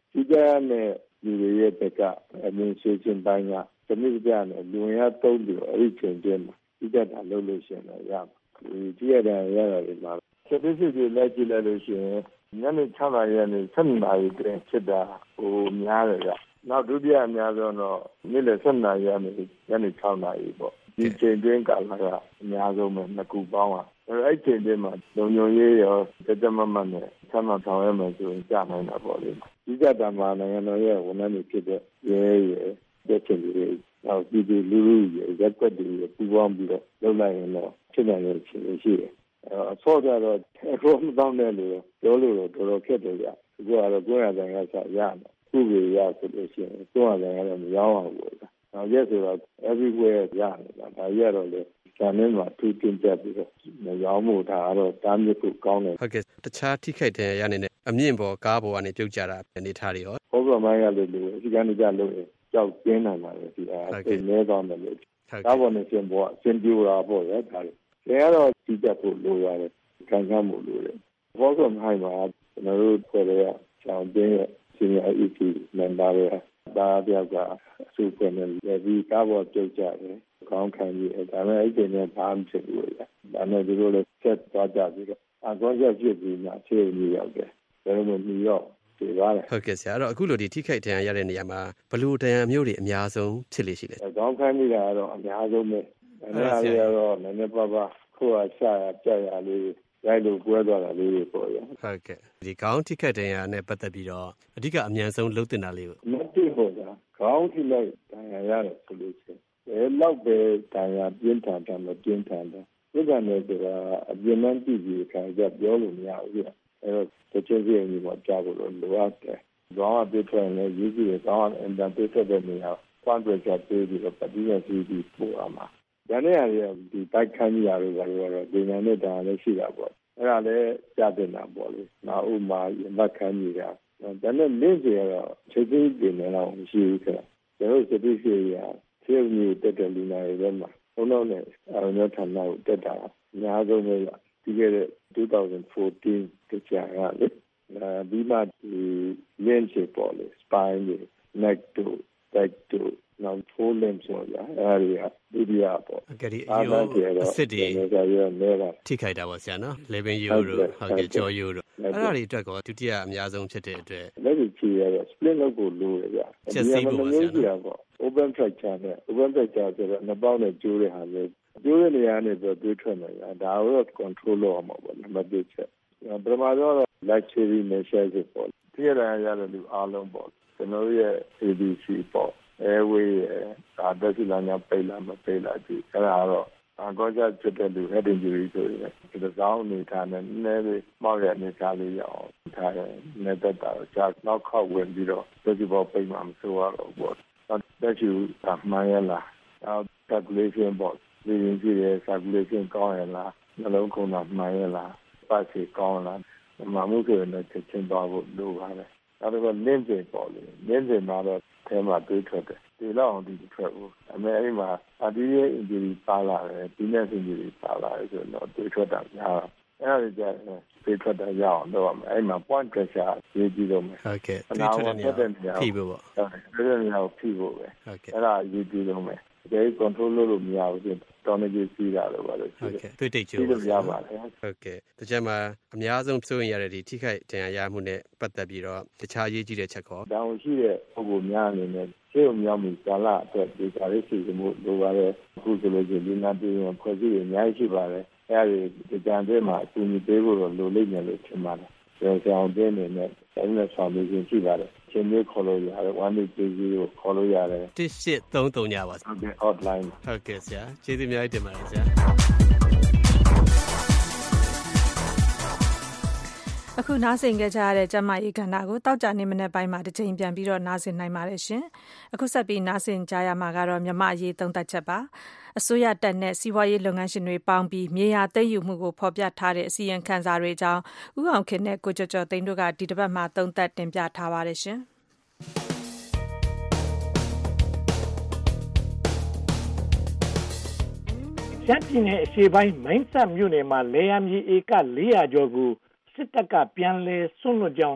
ကြီးကြပ်တဲ့လူတွေရဲ့ဘက်က administration ဘိုင်းကစနစ်ကြနဲ့လူဝင်အားသုံးပြီးတော့အဲ့ဒီချိန်ကျမှကြီးကြပ်တာလုပ်လို့ရှိရင်တော့ရမှာဒီကြီးရတဲ့ရရတယ်မှာ statistics တွေလိုက်ကြည့်လိုက်လို့ရှိရင်ညနေ၆နာရီကနေ၁၂နာရီတွင်ဖြစ်တာဟိုများတယ်ကနောက်ဒုတိယအများဆုံးတော့နေ့လယ်၁၂နာရီကနေညနေ၆နာရီပေါ့ဒီချိန်တွင်ကာလကအများဆုံးပဲနှစ်ခုပေါင်းอ่ะအဲ့ဒီချိန်တွင်မှာလုံခြုံရေးရောတကြမမနဲ့ဆမ်းမဆောင်ရမယ်ဆိုရင်ကြာနိုင်တာပေါ့လေကြီးကြပ်တာမှာနိုင်ငံတော်ရဲ့ဝန်ထမ်းတွေဖြစ်တဲ့ရဲရဲတဲ့ချိန်တွေနောက်ဒီဒီလူလူရဲ့ရက်ွက်တွေပူပေါင်းပြီးတော့လုပ်လိုက်ရင်တော့ဖြစ်နိုင်တဲ့အခြေအနေရှိတယ်အဆော့ကြတော့အခုမတောင်းတဲ့လူပြောလို့တော့တော်တော်ခက်တယ်ကြအခုကတော့ကိုယ်ရတဲ့ကစားရမယ်ခုတွေရဆိုလို့ရှိရင်ကိုယ်ရတဲ့ကတော့မရောအောင်ဘူးနောက်ရက်ဆိုတော့ everywhere ရနေတာဒါရတော့လေဇာမင်းမှာသူတင်ပြပြီးတော့မရောမှုဒါကတော့တားမြစ်ဖို့ကောင်းတယ်ဟုတ်ကဲ့တခြားထိခိုက်တဲ့ရနေတဲ့အမြင့်ပေါ်ကားပေါ်ကနေပြုတ်ကြတာအနေထားတွေရောဟောကမိုင်းရလို့လို့ဒီကနေကြလို့ကြောက်ကျင်းနိုင်ပါလေဒီအဲစိတ်လဲကောင်းတယ်လို့ကားပေါ်နေရှင်ပေါ်အရှင်ပြူတာပေါ့ရဒါလေဒါကတော့ကြည့်တတ်ဖို့လိုရတယ်ခံစားမှုလိုတယ်ဘောကမိုင်းမှာကျွန်တော်တို့ခေါ်ရအောင်တင်းရဲ့ senior အီ ပီ member တွေဒါတယောက်ကအစုဖွဲ့နေတယ်ဒီကားပေါ်ပြုတ်ကြတယ်ကောင်းခံပြီးဒါနဲ့အဲ့ဒီနဲ့ဘာမှဖြစ်ဘူးလေဒါနဲ့ဒီလိုလေးဆက်သွားကြပြီးတော့အကောင်းချက်ဖြစ်ပြီးမှခြေရည်ရောက်တယ်ဒါမှမဟုတ်ပြီးတော့ဒီပါလေဟုတ်ကဲ့ဆရာအဲ့တော့အခုလိုဒီထိခိုက်ဒဏ်ရာရတဲ့နေရာမှာဘလူဒဏ်ရာမျိုးတွေအများဆုံးဖြစ်လေရှိတယ်ကောင်းခံပြီးတာကတော့အများဆုံးပဲဒါနဲ့အားရတော့နည်းနည်းပါးပါးခိုးရချရကြရလေးရိုက်လို့ပွဲသွားတာလေးတွေပေါ့ရဟုတ်ကဲ့ဒီခေါင်းထိခိုက်ဒဏ်ရာနဲ့ပတ်သက်ပြီးတော့အဓိကအမြန်ဆုံးလှုပ်တင်တာလေးကိုမသိဘူးဗျာခေါင်းထိလိုက်ဒဏ်ရာရတယ်ဆိုလို့ရှိရင်ဘယ်လောက်ပဲဒဏ်ရာပြင်းထန်တယ်မပြင်းထန်တယ်ဒီကနေ့ဆိုတာအပြင်းမှန်းကြည့်ပြီးခံကြပြောလို့မရဘူးဗျာအဲတော့တစ်ချက်စီအညီမှာကြားဖို့လိုအပ်တယ်ခေါင်းအပြစ်ထွက်နေရေးကြည့်ရခေါင်းအင်တန်ပြည့်တဲ့နေရာကွန်ပရက်ချာပေးပြီးတော့ပတိယစီပြီးပို့ရမှာဒါနဲ့ရဒီတိုက်ခန်းကြီးရတယ်ဆိုတော့ဒီနေ့နဲ့ဒါလည်းရှိတာပေါ့အဲ့ဒါလည်းကြားတင်တာပေါ့လေနောက်ဥမာရမခန်းကြီးကဒါနဲ့လင်းစီကတော့ချက်ချင်းပြင်နေတော့မရှိဘူးခင်ဗျကျွန်တော်စတိစီရဆေးမျိုးတက်တဲ့လူနာတွေမှာဘုံတော့နဲ့အရုံးဌာနကိုတက်တာအများဆုံးပဲဒီကနေ့twenty fourteen တကြာရလေဒီမှာဒီလင်းစီပေါ်လေ spine တွေ neck တို့ back တို့နောက် full limbs ဆိုရအဲ့ဒီအဒုတိယပေါ့အကယ်၍ရောအစစ်တွေထိခိုက်တာပေါ့ဆရာနော်လေပင်ယူတို့ဟုတ်ကဲ့ကြောယူတို့အဲ့ဒါတွေအတွက်ကောဒုတိယအများဆုံးဖြစ်တဲ့အတွက်လက်ပြီးချီရတော့ split လုပ်ဖို့လိုရကြချက်စီးဖို့ပါဆရာနော် open fracture နဲ့ open fracture ဆိုတော့နှစ်ပေါင်းနဲ့ကျိုးတဲ့ဟာမျိုးကျိုးတဲ့နေရာနဲ့ဆိုတွေးထွက်နေတာဒါတော့ control လုပ်အောင်ပေါ့နံပါတ်တစ်ချက်ပထမတော့ luxury measures ပေါ့ဒီရရရတဲ့လူအားလုံးပေါ့ကျွန်တော်ရဲ့ A B C ပေါ့airway ဒါတက်စီလာညာပိတ်လာမပိတ်လာကြည့်အဲ့ဒါတော့အကောကြဖြစ်တဲ့လူ head injury ဆိုရင်ဒီကောင်းအနေထားနဲ့နည်းနည်းလေးမောက်ရအနေထားလေးရအောင်ထားတယ်နေတတ်တာကြာနောက်ခောက်ဝင်ပြီးတော့တက်စီပေါ်ပိတ်မှမဆိုးရတော့ဘူးတက်စီကမှန်ရလားနောက် circulation ပေါ့ဒီရင်ကြည့်ရ circulation ကောင်းရလားနှလုံးခုန်တာမှန်ရလားပတ်စီကောင်းလားမမှုဆိုရင်လည်းချက်ချင်းသွားဖို့လိုပါတယ်နောက်တော့လင်းစင်ပေါ့လေလင်းစင်မှာတော့ထဲမှာတွေးထွက်တယ်ဒီလောက်အောင်ဒီထွက်ဘူးအမေအဲ့မှာအဒီရဲ့ injury ပါလာတယ်ဒီနဲ့ injury ပါလာတယ်ဆိုတော့တွေးထွက်တာများအဲ့ဒါကြတယ်တွေးထွက်တာရအောင်တော့အဲ့မှာ point pressure ရေးကြည့်တော့မယ်ဟုတ်ကဲ့တွေးထွက်တဲ့နေရာဖိဖို့ပေါ့ဟုတ်တယ်ဒီနေရာကိုဖိဖို့ပဲဟုတ်ကဲ့အဲ့ဒါရေးကြည့်တော့မယ်ဒီ control လုပ်လို့မရဘူးဆိုတော့နေကြည့်စီးတာလို့ပါလို့ဟုတ်ကဲ့တွေ့တိတ်ကျိုးလို့ရပါတယ်ဟုတ်ကဲ့တကြမှာအများဆုံးစိုးရင်ရတဲ့ဒီထိခိုက်ဒဏ်ရာရမှုနဲ့ပတ်သက်ပြီးတော့တခြားရေးကြည့်တဲ့ချက်ခေါ်တောင်းရှိတဲ့ပုံကိုများအနေနဲ့ရှေ့ုံမြောက်မှုကာလအတွက်ဒီကားလေးစီမှုလိုပါတယ်အခုဆိုလို့ရှိရင်ဒီနာပြည်ရင်ဖွဲ့စည်းရအများကြီးရှိပါတယ်အဲဒီဒီကြံတဲ့မှာအကူအညီပေးဖို့တော့လိုလိမ့်မယ်လို့ထင်ပါတယ်ကျေးဇူးအောင်တဲ့အနေနဲ့အဲ့ဒီဆောင်ပြီးရှိပါတယ်ချင်းမျိုးခေါ်လို့ရတယ်one eight three zeroခေါ်လို့ရတယ် one eight three threeညပါဟုတ်ကဲ့ hotline ဟုတ်ကဲ့ဆရာကျေးဇူးအများကြီးတင်ပါတယ်ဆရာအခုနားဆင်ကြရတဲ့ကျမကြီးကဏ္ဍကိုတောက်ကြနေမနေ့ပိုင်းမှာတစ်ချိန်ပြန်ပြီးတော့နားဆင်နိုင်ပါတယ်ရှင်အခုဆက်ပြီးနားဆင်ကြရမှာကတော့မြမအရေးသုံးသပ်ချက်ပါအစိုးရတပ်နဲ့စီးပွားရေးလုပ်ငန်းရှင်တွေပေါင်းပြီးမြေယာသိမ်းယူမှုကိုဖော်ပြထားတဲ့အစီရင်ခံစာတွေအကြောင်းဦးအောင်ခင်နဲ့ကိုကျော်ကျော်သိန်းတို့ကဒီတစ်ပတ်မှာသုံးသပ်တင်ပြထားပါတယ်ရှင်ရှမ်းပြည်နယ်အရှေ့ပိုင်းမိုင်းဆတ်မြို့နယ်မှာလေယာဉ်မြေဧက၄၀၀ကျော်ကိုစစ်တပ်ကပြန်လည်ဆွန့်လွတ်ကြောင်း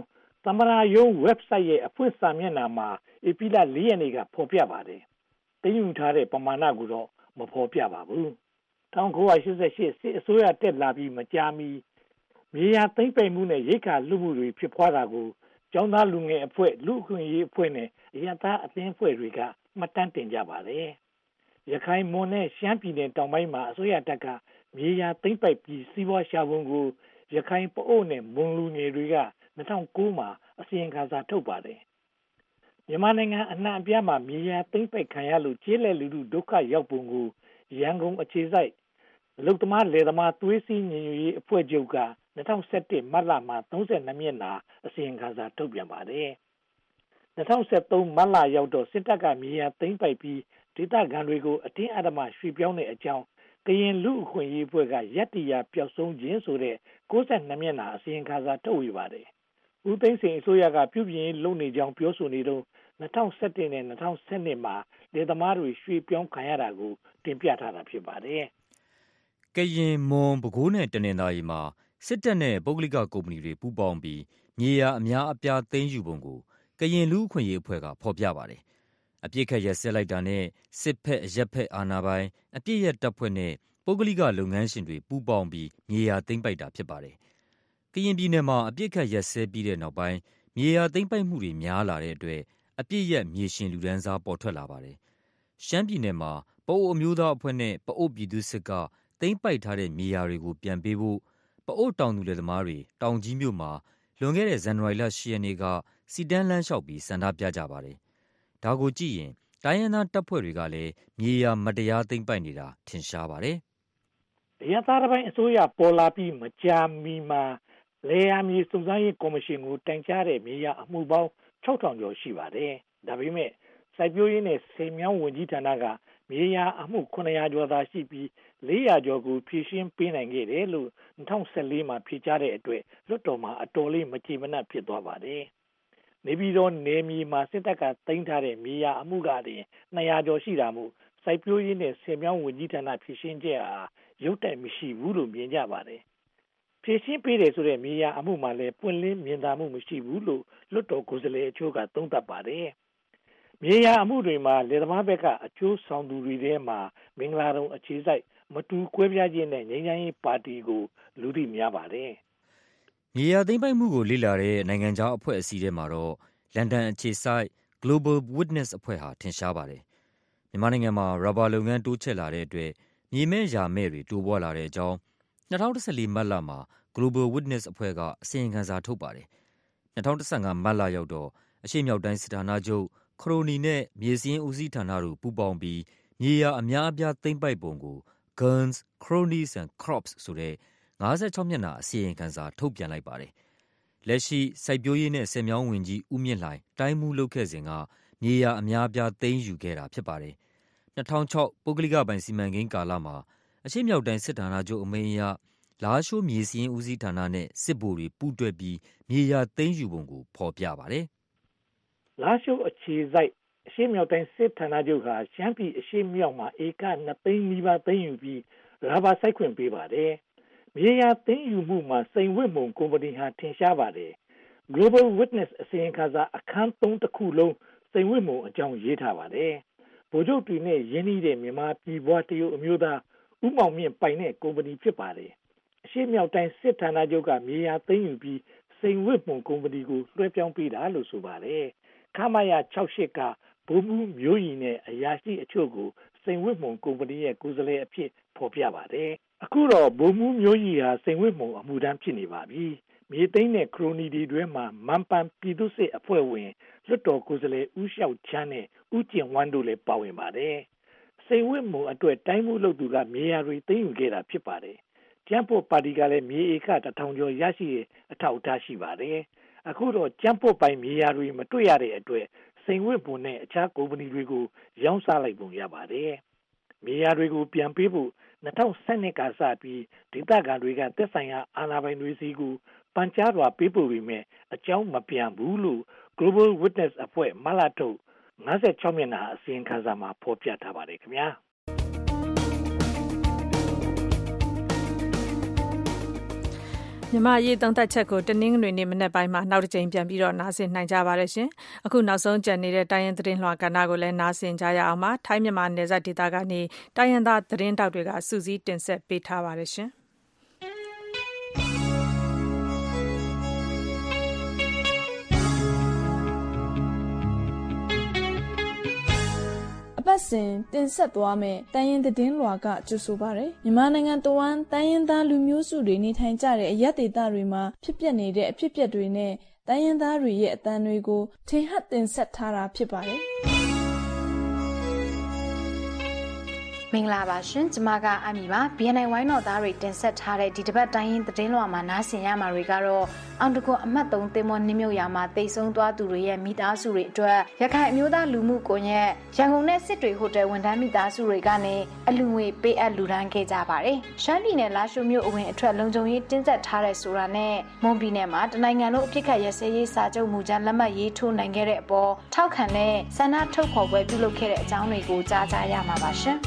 သမ္မတရုံး website ရဲ့အဖွင့်စာမျက်နှာမှာဧပြီလ၄ရက်နေ့ကဖော်ပြပါတယ်။သိမ်းယူထားတဲ့ပမာဏကိုတော့မဖော်ပြပါဘူး။၁၉၈၈စစ်အစိုးရတက်လာပြီးမကြာမီမြေယာသိမ်းပိုက်မှုနဲ့ရိက္ခာလူမှုတွေဖြစ်ပွားတာကိုကျောင်းသားလူငယ်အဖွဲ့လူ့အခွင့်အရေးအဖွဲ့နဲ့အရသာအသင်းအဖွဲ့တွေကမှတ်တမ်းတင်ကြပါတယ်။ရခိုင်မွန်နဲ့ရှမ်းပြည်နယ်တောင်ပိုင်းမှာအစိုးရတပ်ကမြေယာသိမ်းပိုက်ပြီးစီးပွားရှာဖွန်ကိုရခိုင်ပအို့နဲ့မွန်လူငယ်တွေက၂၀၀၉မှာအစီရင်ခံစာထုတ်ပါတယ်။မြန်မာနိုင်ငံအနှံ့အပြားမှာမြေယာသိမ်းပိုက်ခံရလို့ကျေးလက်လူထုဒုက္ခရောက်ပုံကိုရန်ကုန်အခြေစိုက်အလုပ်သမားလယ်သမားသွေးစည်းညီညွတ်ရေးအဖွဲ့ချုပ်က၂၀၁၁မတ်လမှာ၃၂မျက်နှာအစီရင်ခံစာထုတ်ပြန်ပါတယ်။၂၀၁၃မတ်လရောက်တော့စစ်တပ်ကမြေယာသိမ်းပိုက်ပြီးဒေသခံတွေကိုအတင်းအဓမ္မရွှေ့ပြောင်းတဲ့အကြောင်းကရင်လူအခွင့်အရေးအဖွဲ့ကရက်တီယာပျောက်ဆုံးခြင်းဆိုတဲ့၉၂မျက်နှာအစီရင်ခံစာထုတ်ဝေပါတယ်။ဦးသိန်းစိန်အစိုးရကပြုပြင်လုပ်နေကြောင်းပြောဆိုနေတော့၂၀၁၁နဲ့၂၀၁၂မှာဒေသမားတွေရွှေ့ပြောင်းခံရတာကိုတင်ပြထားတာဖြစ်ပါတယ်။ကရင်မွန်ပဲခူးနဲ့တနင်္သာရီမှာစစ်တပ်နဲ့ပုဂ္ဂလိကကုမ္ပဏီတွေပူးပေါင်းပြီးမြေယာအများအပြားသိမ်းယူပုံကိုကရင်လူ့အခွင့်အရေးအဖွဲ့ကဖော်ပြပါတယ်။အပြစ်ခတ်ရက်စက်လိုက်တာနဲ့စစ်ဖက်အရက်ဖက်အာဏာပိုင်အပြစ်ရက်တပ်ဖွဲ့နဲ့ပုဂ္ဂလိကလုပ်ငန်းရှင်တွေပူးပေါင်းပြီးမြေယာသိမ်းပိုက်တာဖြစ်ပါတယ်။ကရင်ပြည်နယ်မှာအပြစ်ခတ်ရက်စက်ပြီးတဲ့နောက်ပိုင်းမြေယာသိမ်းပိုက်မှုတွေများလာတဲ့အတွက်အပြစ်ရက်မြေရှင်လူဒန်းစားပေါ်ထွက်လာပါတယ်။ရှမ်းပြည်နယ်မှာပအို့အမျိုးသားအဖွဲ့နဲ့ပအို့ပြည်သူစစ်ကသိမ်းပိုက်ထားတဲ့မြေယာတွေကိုပြန်ပေးဖို့ပအို့တောင်သူလယ်သမားတွေတောင်ကြီးမြို့မှာလွန်ခဲ့တဲ့ဇန်နဝါရီလ၈ရက်နေ့ကစီတန်းလမ်းလျှောက်ပြီးဆန္ဒပြကြပါတယ်။ဒါကိုကြည့်ရင်တိုင်းရင်းသားတပ်ဖွဲ့တွေကလည်းမြေယာမတရားသိမ်းပိုက်နေတာထင်ရှားပါတယ်။အရသာပိုင်းအစိုးရပေါ်လာပြီးမကြာမီမှာလေယာမြေစုံစမ်းရေးကော်မရှင်ကိုတိုင်ကြားတဲ့မြေယာအမှုပေါင်း၆ထောင်ကျော်ရှိပါတယ်။ဒါပေမဲ့စိုက်ပျိုးရေးနဲ့ဆည်မြောင်းဝန်ကြီးဌာနကမြေယာအမှုခုနှစ်ရာကျော်သာရှိပြီးလေးရာကျော်ကိုဖြည့်ရှင်းပေးနိုင်ခဲ့တယ်လို့၂၀၁၄မှာဖြေကြားတဲ့အတွက်လွှတ်တော်မှာအတော်လေးမကြေမနပ်ဖြစ်သွားပါတယ်။နေပြည်တော်နယ်မြေမှာစစ်တပ်ကသိမ်းထားတဲ့မြေယာအမှုကတည်းနှစ်ရာကျော်ရှိတာမို့စိုက်ပျိုးရေးနဲ့ဆည်မြောင်းဝန်ကြီးဌာနဖြည့်ရှင်းချက်ဟာရုပ်တရက်မရှိဘူးလို့မြင်ကြပါတယ်။ဖြည့်ရှင်းပေးတယ်ဆိုတဲ့မြေယာအမှုမှာလည်းပွင့်လင်းမြင်သာမှုမရှိဘူးလို့လွှတ်တော်ကိုယ်စားလှယ်အချို့ကသုံးသပ်ပါတယ်။မြေယာအမှုတွေမှာလယ်သမားဘက်ကအကျိုးဆောင်သူတွေထဲမှာမင်္ဂလာတုံအခြေစိုက်မတူကွဲပြားခြင်းနဲ့ငြိမ်းချမ်းရေးပါတီကိုလူသိများပါတယ်။မြေယာသိမ်းပိုက်မှုကိုလေ့လာတဲ့နိုင်ငံခြားအဖွဲ့အစည်းထဲမှာတော့လန်ဒန်အခြေစိုက် Global Witness အဖွဲ့ဟာထင်ရှားပါတယ်။မြန်မာနိုင်ငံမှာရာဘာလုပ်ငန်းတိုးချဲ့လာတဲ့အတွက်မြေမဲ့ယာမဲ့တွေတိုးပွားလာတဲ့အကြောင်း၂၀၁၄မတ်လမှာ Global Witness အဖွဲ့ကအစီရင်ခံစာထုတ်ပါတယ်။၂၀၁၅မတ်လရောက်တော့အရှေ့မြောက်တိုင်းစစ်ဌာနချုပ်ခရိုနီနဲ့မြေစည်းဦးစီးဌာနတို့ပူးပေါင်းပြီးမြေယာအများအပြားသိမ်းပိုက်ပုံကို Guns, Cronies and Crops ဆိုတဲ့၅၆မျက်နှာအစီရင်ခံစာထုတ်ပြန်လိုက်ပါတယ်။လက်ရှိစိုက်ပျိုးရေးနဲ့ဆည်မြောင်းဝန်ကြီးဦးမြင့်လှိုင်တိုင်းမှူးလုပ်ခဲ့စဉ်ကမြေယာအများအပြားသိမ်းယူခဲ့တာဖြစ်ပါတယ်။၂၀၀၆ပုဂ္ဂလိကပိုင်စီမံကိန်းကာလမှာအရှေ့မြောက်တိုင်းစစ်ဌာနချုပ်အမိန့်အရလားရှိုးမြေစည်းဦးစီးဌာနနဲ့စစ်ဗိုလ်တွေပူးတွဲပြီးမြေယာသိမ်းယူပုံကိုဖော်ပြပါတယ်။လားရှိုးအခြေစိုက်အရှေ့မြောက်တိုင်းစစ်ဌာနချုပ်ဟာရှမ်းပြည်အရှေ့မြောက်မှာဧကနှစ်သိန်းနီးပါးသိမ်းယူပြီးရာဘာစိုက်ခွင့်ပေးပါတယ်။မြေယာသိမ်းယူမှုမှာစိန်ဝတ်မုံကုမ္ပဏီဟာထင်ရှားပါတယ်။ Global Witness အစီရင်ခံစာအခန်းသုံးတစ်ခုလုံးစိန်ဝတ်မုံအကြောင်းရေးထားပါတယ်။ဗိုလ်ချုပ်တွေနဲ့ရင်းနှီးတဲ့မြန်မာပြည်ပွားတရုတ်အမျိုးသားဦးမောင်မြင့်ပိုင်တဲ့ကုမ္ပဏီဖြစ်ပါတယ်။အရှေ့မြောက်တိုင်းစစ်ဌာနချုပ်ကမြေယာသိမ်းယူပြီးစိန်ဝတ်မုံကုမ္ပဏီကိုလွှဲပြောင်းပေးတာလို့ဆိုပါတယ်။ခမရ၆၈ကဗိုလ်မှူးမျိုးရီနဲ့အရာရှိအချို့ကိုစိန်ဝတ်မုံကုမ္ပဏီရဲ့ကိုယ်စားလှယ်အဖြစ်ဖော်ပြပါတယ်။အခုတော့ဗိုလ်မှူးမျိုးရီဟာစိန်ဝတ်မုံအမှုထမ်းဖြစ်နေပါပြီ။မြေသိမ်းတဲ့ခရိုနီတွေတွဲမှာမန်ပန်ပြည်သူ့စစ်အဖွဲ့ဝင်လွှတ်တော်ကိုယ်စားလှယ်ဦးလျှောက်ချမ်းနဲ့ဦးကျင်ဝမ်းတို့လည်းပါဝင်ပါတယ်။စိန်ဝတ်မုံအတွက်တိုင်းမှုလုပ်သူကမြေယာတွေသိမ်းယူခဲ့တာဖြစ်ပါတယ်။ကျန်းဖို့ပါတီကလည်းမြေဧကတစ်ထောင်ကျော်ရရှိတဲ့အထောက်အထားရှိပါတယ်။အခုတော့ကျန်းဖို့ပိုင်မြေယာတွေမတွေ့ရတဲ့အတွက်စိန်ဝတ်မုံနဲ့အခြားကုမ္ပဏီတွေကိုရောင်းစားလိုက်ပုံရပါတယ်။မြေယာတွေကိုပြန်ပေးဖို့၂၀၁၂ကစပြီးဒေသခံတွေကသက်ဆိုင်ရာအာဏာပိုင်တွေစီကိုပန်ကြားစွာပေးပို့ပြီးမြဲအကြောင်းမပြန်ဘူးလို့ Global Witness အဖွဲ့မလာထုတ်၅၆မျက်နှာအစီရင်ခံစာမှာဖော်ပြထားပါတယ်ခင်ဗျာ။မြန်မာရေးသုံးသပ်ချက်ကိုတနင်္ဂနွေနေ့မနက်ပိုင်းမှာနောက်တစ်ကြိမ်ပြန်ပြီးတော့နားဆင်နိုင်ကြပါရရှင်။အခုနောက်ဆုံးကြံနေတဲ့တိုင်းရင်းသတင်းလွှာကဏ္ဍကိုလည်းနားဆင်ကြရအောင်ပါ။ထိုင်းမြန်မာနယ်စပ်ဒေသကနေတိုင်းရင်းသားသတင်းတောက်တွေကစူးစီးတင်ဆက်ပေးထားပါရရှင်။အပတ်စဉ်တင်ဆက်သွားမယ်တိုင်းရင်းသတင်းလွှာကကြိုဆိုပါရယ်မြန်မာနိုင်ငံတဝန်းတိုင်းရင်းသားလူမျိုးစုတွေနေထိုင်ကြတဲ့အရပ်ဒေသတွေမှာဖြစ်ပျက်နေတဲ့အဖြစ်အပျက်တွေနဲ့တိုင်းရင်းသားတွေရဲ့အသံတွေကိုထင်ဟပ်တင်ဆက်ထားတာဖြစ်ပါတယ်မင်္ဂလာပါရှင်ကျမကအမီပါ ဘီ အန် အိုင် ဝိုင်းတော်သားတွေတင်ဆက်ထားတဲ့ဒီတစ်ပတ်တိုင်းရင်းသတင်းလွှာမှာနားဆင်ရမှာတွေကတော့အောင်တကွအမှတ်သုံးတင်မောနှင်းမြုပ်ရာမှာတိတ်ဆုံးသွားသူတွေရဲ့မိသားစုတွေအတွက်ရခိုင်အမျိုးသားလူမှုကွန်ရက်ရန်ကုန်နဲ့စစ်တွေဟိုတယ်ဝန်ထမ်းမိသားစုတွေကနေအလူငွေပေးအပ်လူဒန်းခဲ့ကြပါတယ်ရှမ်းပြည်နယ်လာရှိုမြို့အဝင်အထွက်လုံခြုံရေးတင်းကျပ်ထားတဲ့ဆိုတာနဲ့မွန်ပြည်နယ်မှာတနိုင်ငံလုံးအပြစ်ခတ်ရစဲရေးစာချုပ်မူကြမ်းလက်မှတ်ရေးထိုးနိုင်ခဲ့တဲ့အပေါ်ထောက်ခံတဲ့ဆန္ဒထုတ်ဖော်ပွဲပြုလုပ်ခဲ့တဲ့အကြောင်းတွေကိုကြားကြရမှာပါရှင်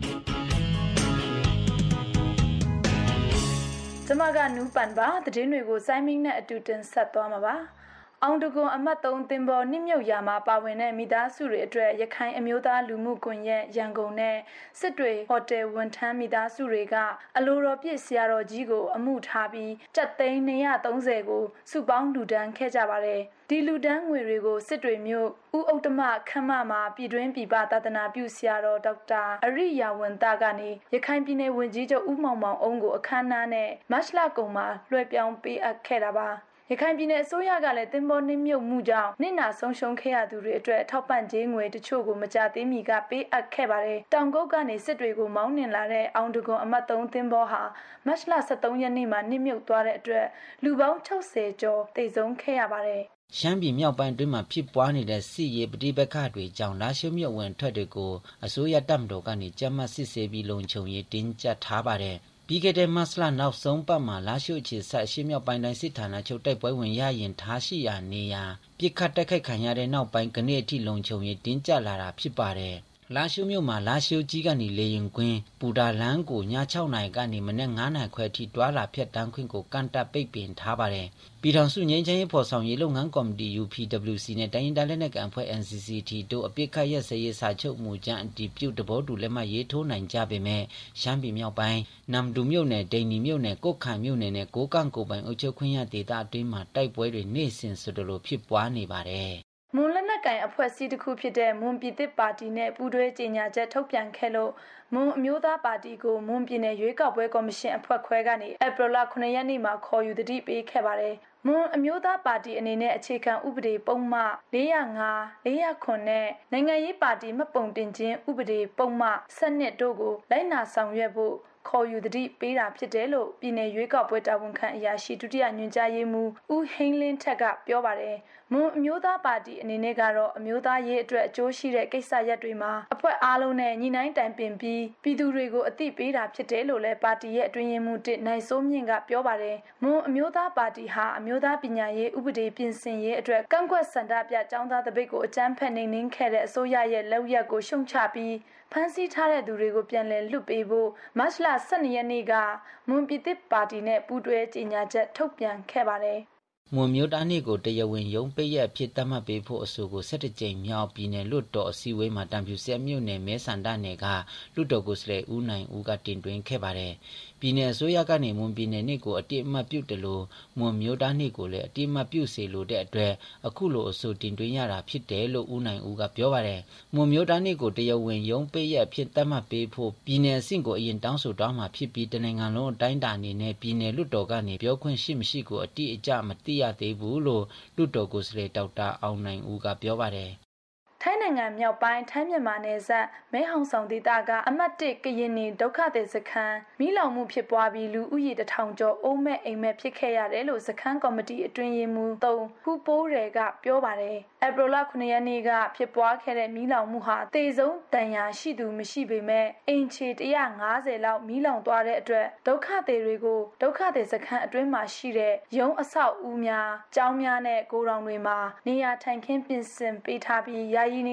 ကျမကနူးပန်ပါသတင်းတွေကိုစိုင်းမင်းနဲ့အတူတင်ဆက်သွားမှာပါအောင်တကွန်အမှတ်သုံးတင်ပေါ်နှိမ့်မြုပ်ရာမှာပါဝင်တဲ့မိသားစုတွေအတွက်ရခိုင်အမျိုးသားလူမှုကွန်ရက်ရန်ကုန်နဲ့စစ်တွေဟိုတယ်ဝန်ထမ်းမိသားစုတွေကအလိုတော်ပြည့်ဆရာတော်ကြီးကိုအမှုထားပြီးကျပ်သိန်း၂၃၀ကိုစုပေါင်းလူဒန်းခဲ့ကြပါတယ်ဒီလူဒန်းငွေတွေကိုစစ်တွေမြို့ဦးဥတ္တမခမ်းမမှာပြည်တွင်းပြည်ပသာသနာပြုဆရာတော်ဒေါက်တာအရိယာဝန္တကနေရခိုင်ပြည်နယ်ဝန်ကြီးချုပ်ဦးမောင်မောင်အုံးကိုအခမ်းအနားနဲ့မတ်လကုံမှာလွှဲပြောင်းပေးအပ်ခဲ့တာပါရခိုင်ပြည်နယ်အစိုးရကလည်းတင်ပေါ်နှိမ့်မြုပ်မှုကြောင့်နစ်နာဆုံးရှုံးခဲ့ရသူတွေအတွက်ထောက်ပံ့ကြေးငွေတချို့ကိုမကြသေးမီကပေးအပ်ခဲ့ပါတယ်။တောင်ကုတ်ကနေစစ်တွေကိုမောင်းနှင်လာတဲ့အောင်တကွန်အမှတ်သုံးတင်ပေါ်ဟာမတ်လ၁၃ရက်နေ့မှာနစ်မြုပ်သွားတဲ့အတွက်လူပေါင်း၆၀ကျော်သေဆုံးခဲ့ရပါတယ်။ရှမ်းပြည်မြောက်ပိုင်းအတွင်းမှာဖြစ်ပွားနေတဲ့စစ်ရေးပဋိပက္ခတွေကြောင့်လာရှိုးမြို့ဝင်ထွက်တွေကိုအစိုးရတပ်မတော်ကနေကြမ်းမှတ်စစ်ဆေးပြီးလုံခြုံရေးတင်းကျပ်ထားပါတယ်။ပြီးခဲ့တဲ့မတ်လနောက်ဆုံးပတ်မှာလာရှိုးအခြေစိုက်ရှမ်းမြောက်ပိုင်းတိုင်းစစ်ဌာနချုပ်တိုက်ပွဲဝင်ရရင်ထားရှိရာနေရာပြစ်ခတ်တိုက်ခိုက်ခံရတဲ့နောက်ပိုင်းကနေ့အထိလုံခြုံရေးတင်းကျပ်လာတာဖြစ်ပါတယ်လာရှိုးမြို့မှာလာရှိုးကြီးကနေလေရင်ကွင်းပူတာလန်းကိုည၆နာရီကနေမနေ့၅နာရီခွဲထိတွာလာဖြတ်တန်းခွင့်ကိုကန့်တပ်ပိတ်ပင်ထားပါတယ်။ပြည်ထောင်စုငြိမ်းချမ်းရေးဖော်ဆောင်ရေးလုပ်ငန်းကော်မတီ ယူ ပီ ဒဘလျူ စီ နဲ့တိုင်းရင်းသားလက်နက်ကိုင်အဖွဲ့ အန် စီ စီ တီ တို့အပြစ်ခတ်ရက်စဲရေးစာချုပ်မူကြမ်းအတည်ပြုတဘောတူလက်မှတ်ရေးထိုးနိုင်ကြပေမဲ့ရှမ်းပြည်မြောက်ပိုင်းနမ်ဒူမြို့နယ်ဒိန်နီမြို့နယ်ကုတ်ခိုင်မြို့နယ်နဲ့ကိုကန့်ကိုပိုင်အုပ်ချုပ်ခွင့်ရဒေသအတွင်းမှာတိုက်ပွဲတွေနေ့စဉ်ဆိုသလိုဖြစ်ပွားနေပါတယ်။မွန်လက်နက်ကိုင်အဖွဲ့အစည်းတစ်ခုဖြစ်တဲ့မွန်ပြည်သစ်ပါတီနဲ့ပူးတွဲကြေညာချက်ထုတ်ပြန်ခဲ့လို့မွန်အမျိုးသားပါတီကိုမွန်ပြည်နယ်ရွေးကောက်ပွဲကော်မရှင်အဖွဲ့ခွဲကနေဧပြီလခုနှစ်ရက်နေ့မှာခေါ်ယူတတိပေးခဲ့ပါတယ်။မွန်အမျိုးသားပါတီအနေနဲ့အခြေခံဥပဒေပုံမှန်၄၀၅ ၄၀၇နဲ့နိုင်ငံရေးပါတီမှတ်ပုံတင်ခြင်းဥပဒေပုံမှန်၁၂တို့ကိုလိုက်နာဆောင်ရွက်ဖို့ခေါ်ယူတတိပေးတာဖြစ်တယ်လို့ပြည်내ရွေးကောက်ပွဲတာဝန်ခံအရာရှိဒုတိယညွှန်ကြားရေးမှူးဦးဟိန်းလင်းထက်ကပြောပါတယ်။မွန်အမျိုးသားပါတီအနေနဲ့ကတော့အမျိုးသားရေးအတွက်အကျိုးရှိတဲ့ကိစ္စရပ်တွေမှာအဖွဲ့အားလုံးနဲ့ညီနိုင်တိုင်ပင်ပြီးပြည်သူတွေကိုအသိပေးတာဖြစ်တယ်လို့လည်းပါတီရဲ့အတွင်းရေးမှူးတစ်နိုင်စိုးမြင့်ကပြောပါတယ်။မွန်အမျိုးသားပါတီဟာအမျိုးသားပညာရေးဥပဒေပြင်ဆင်ရေးအတွက်ကန့်ကွက်ဆန္ဒပြចောင်းသားတပိတ်ကိုအကြမ်းဖက်နှိမ်နင်းခဲ့တဲ့အစိုးရရဲ့လက်ရက်ကိုရှုံချပြီးဖမ်းဆီးထားတဲ့သူတွေကိုပြန်လည်လွှတ်ပေးဖို့မတ်လ၁၂ရက်နေ့ကမွန်ပြည်သစ်ပါတီနဲ့ပူးတွဲကြေညာချက်ထုတ်ပြန်ခဲ့ပါတယ်မွန်မျိုးသားနေ့ကိုတရားဝင်ရုံးပိတ်ရက်ဖြစ်သတ်မှတ်ပေးဖို့အဆိုကို၁၁ကြိမ်မြောက်ပြည်နယ်လွှတ်တော်အစည်းအဝေးမှာတံပြူဆဲမြို့နယ်မဲဆန္ဒနယ်ကလွှတ်တော်ကိုယ်စားလှယ်ဦးနိုင်ဦးကတင်သွင်းခဲ့ပါတယ်။ပြည်နယ်အစိုးရကနေမွန်ပြည်နယ်နေ့ကိုအတိအမှတ်ပြုတယ်လို့မွန်မျိုးသားနေ့ကိုလည်းအတိအမှတ်ပြုစေလိုတဲ့အတွက်အခုလိုအဆိုတင်သွင်းရတာဖြစ်တယ်လို့ဦးနိုင်ဦးကပြောပါတယ်။မွန်မျိုးသားနေ့ကိုတရားဝင်ရုံးပိတ်ရက်ဖြစ်သတ်မှတ်ပေးဖို့ပြည်နယ်အဆင့်ကိုအရင်တောင်းဆိုတောင်းမှာဖြစ်ပြီးတနိုင်ငံလုံးအတိုင်းအတာအနေနဲ့ပြည်နယ်လွှတ်တော်ကနေပြောခွင့်ရှိမရှိကိုအတိအကျမသိရသေးဘူးလို့လွှတ်တော်ကိုယ်စားလှယ်ဒေါက်တာအောင်နိုင်ဦးကပြောပါတယ်ထိုင်းနိုင်ငံမြောက်ပိုင်းထိုင်းမြန်မာနယ်စပ်မဲဟောင်ဆောင်ဒေသကအမှတ်၁ကရင်နီဒုက္ခသည်စခန်းမိလောင်မှုဖြစ်ပွားပြီးလူဦးရေတစ်ထောင်ကျော်အိုးမဲ့အိမ်မဲ့ဖြစ်ခဲ့ရတယ်လို့စခန်းကော်မတီအတွင်းရေးမှူးသုံးခုပိုးရဲကပြောပါတယ်ဧပြီလခုနှစ်ရက်နေ့ကဖြစ်ပွားခဲ့တဲ့မိလောင်မှုဟာတေဆုံးတန်ရာရှိသူမရှိပေမဲ့အိမ်ခြေ၁၅၀လောက်မိလောင်သွားတဲ့အတွက်ဒုက္ခသည်တွေကိုဒုက္ခသည်စခန်းအတွင်းမှာရှိတဲ့ရုံးအဆောက်အဦများကျောင်းများနဲ့ကိုယ်တော်တွေမှာနေရာထိုင်ခင်းပြင်ဆင်ပေးထားပြီးယာယီနေ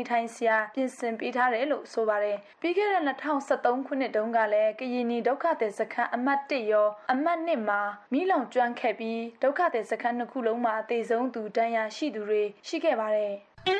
ထိုင်စရာပြင်ဆင်ပေးထားတယ်လို့ဆိုပါတယ်ပြီးခဲ့တဲ့၂၀၁၃ခုနှစ်တုန်းကလည်းကရင်နီဒုက္ခသည်စခန်းအမှတ်၁ရောအမှတ်၂မှာမိလောင်ကျွမ်းခဲ့ပြီးဒုက္ခသည်စခန်းနှစ်ခုလုံးမှာအသေးဆုံးသူတန်းရရှိသူတွေရှိခဲ့ပါတယ်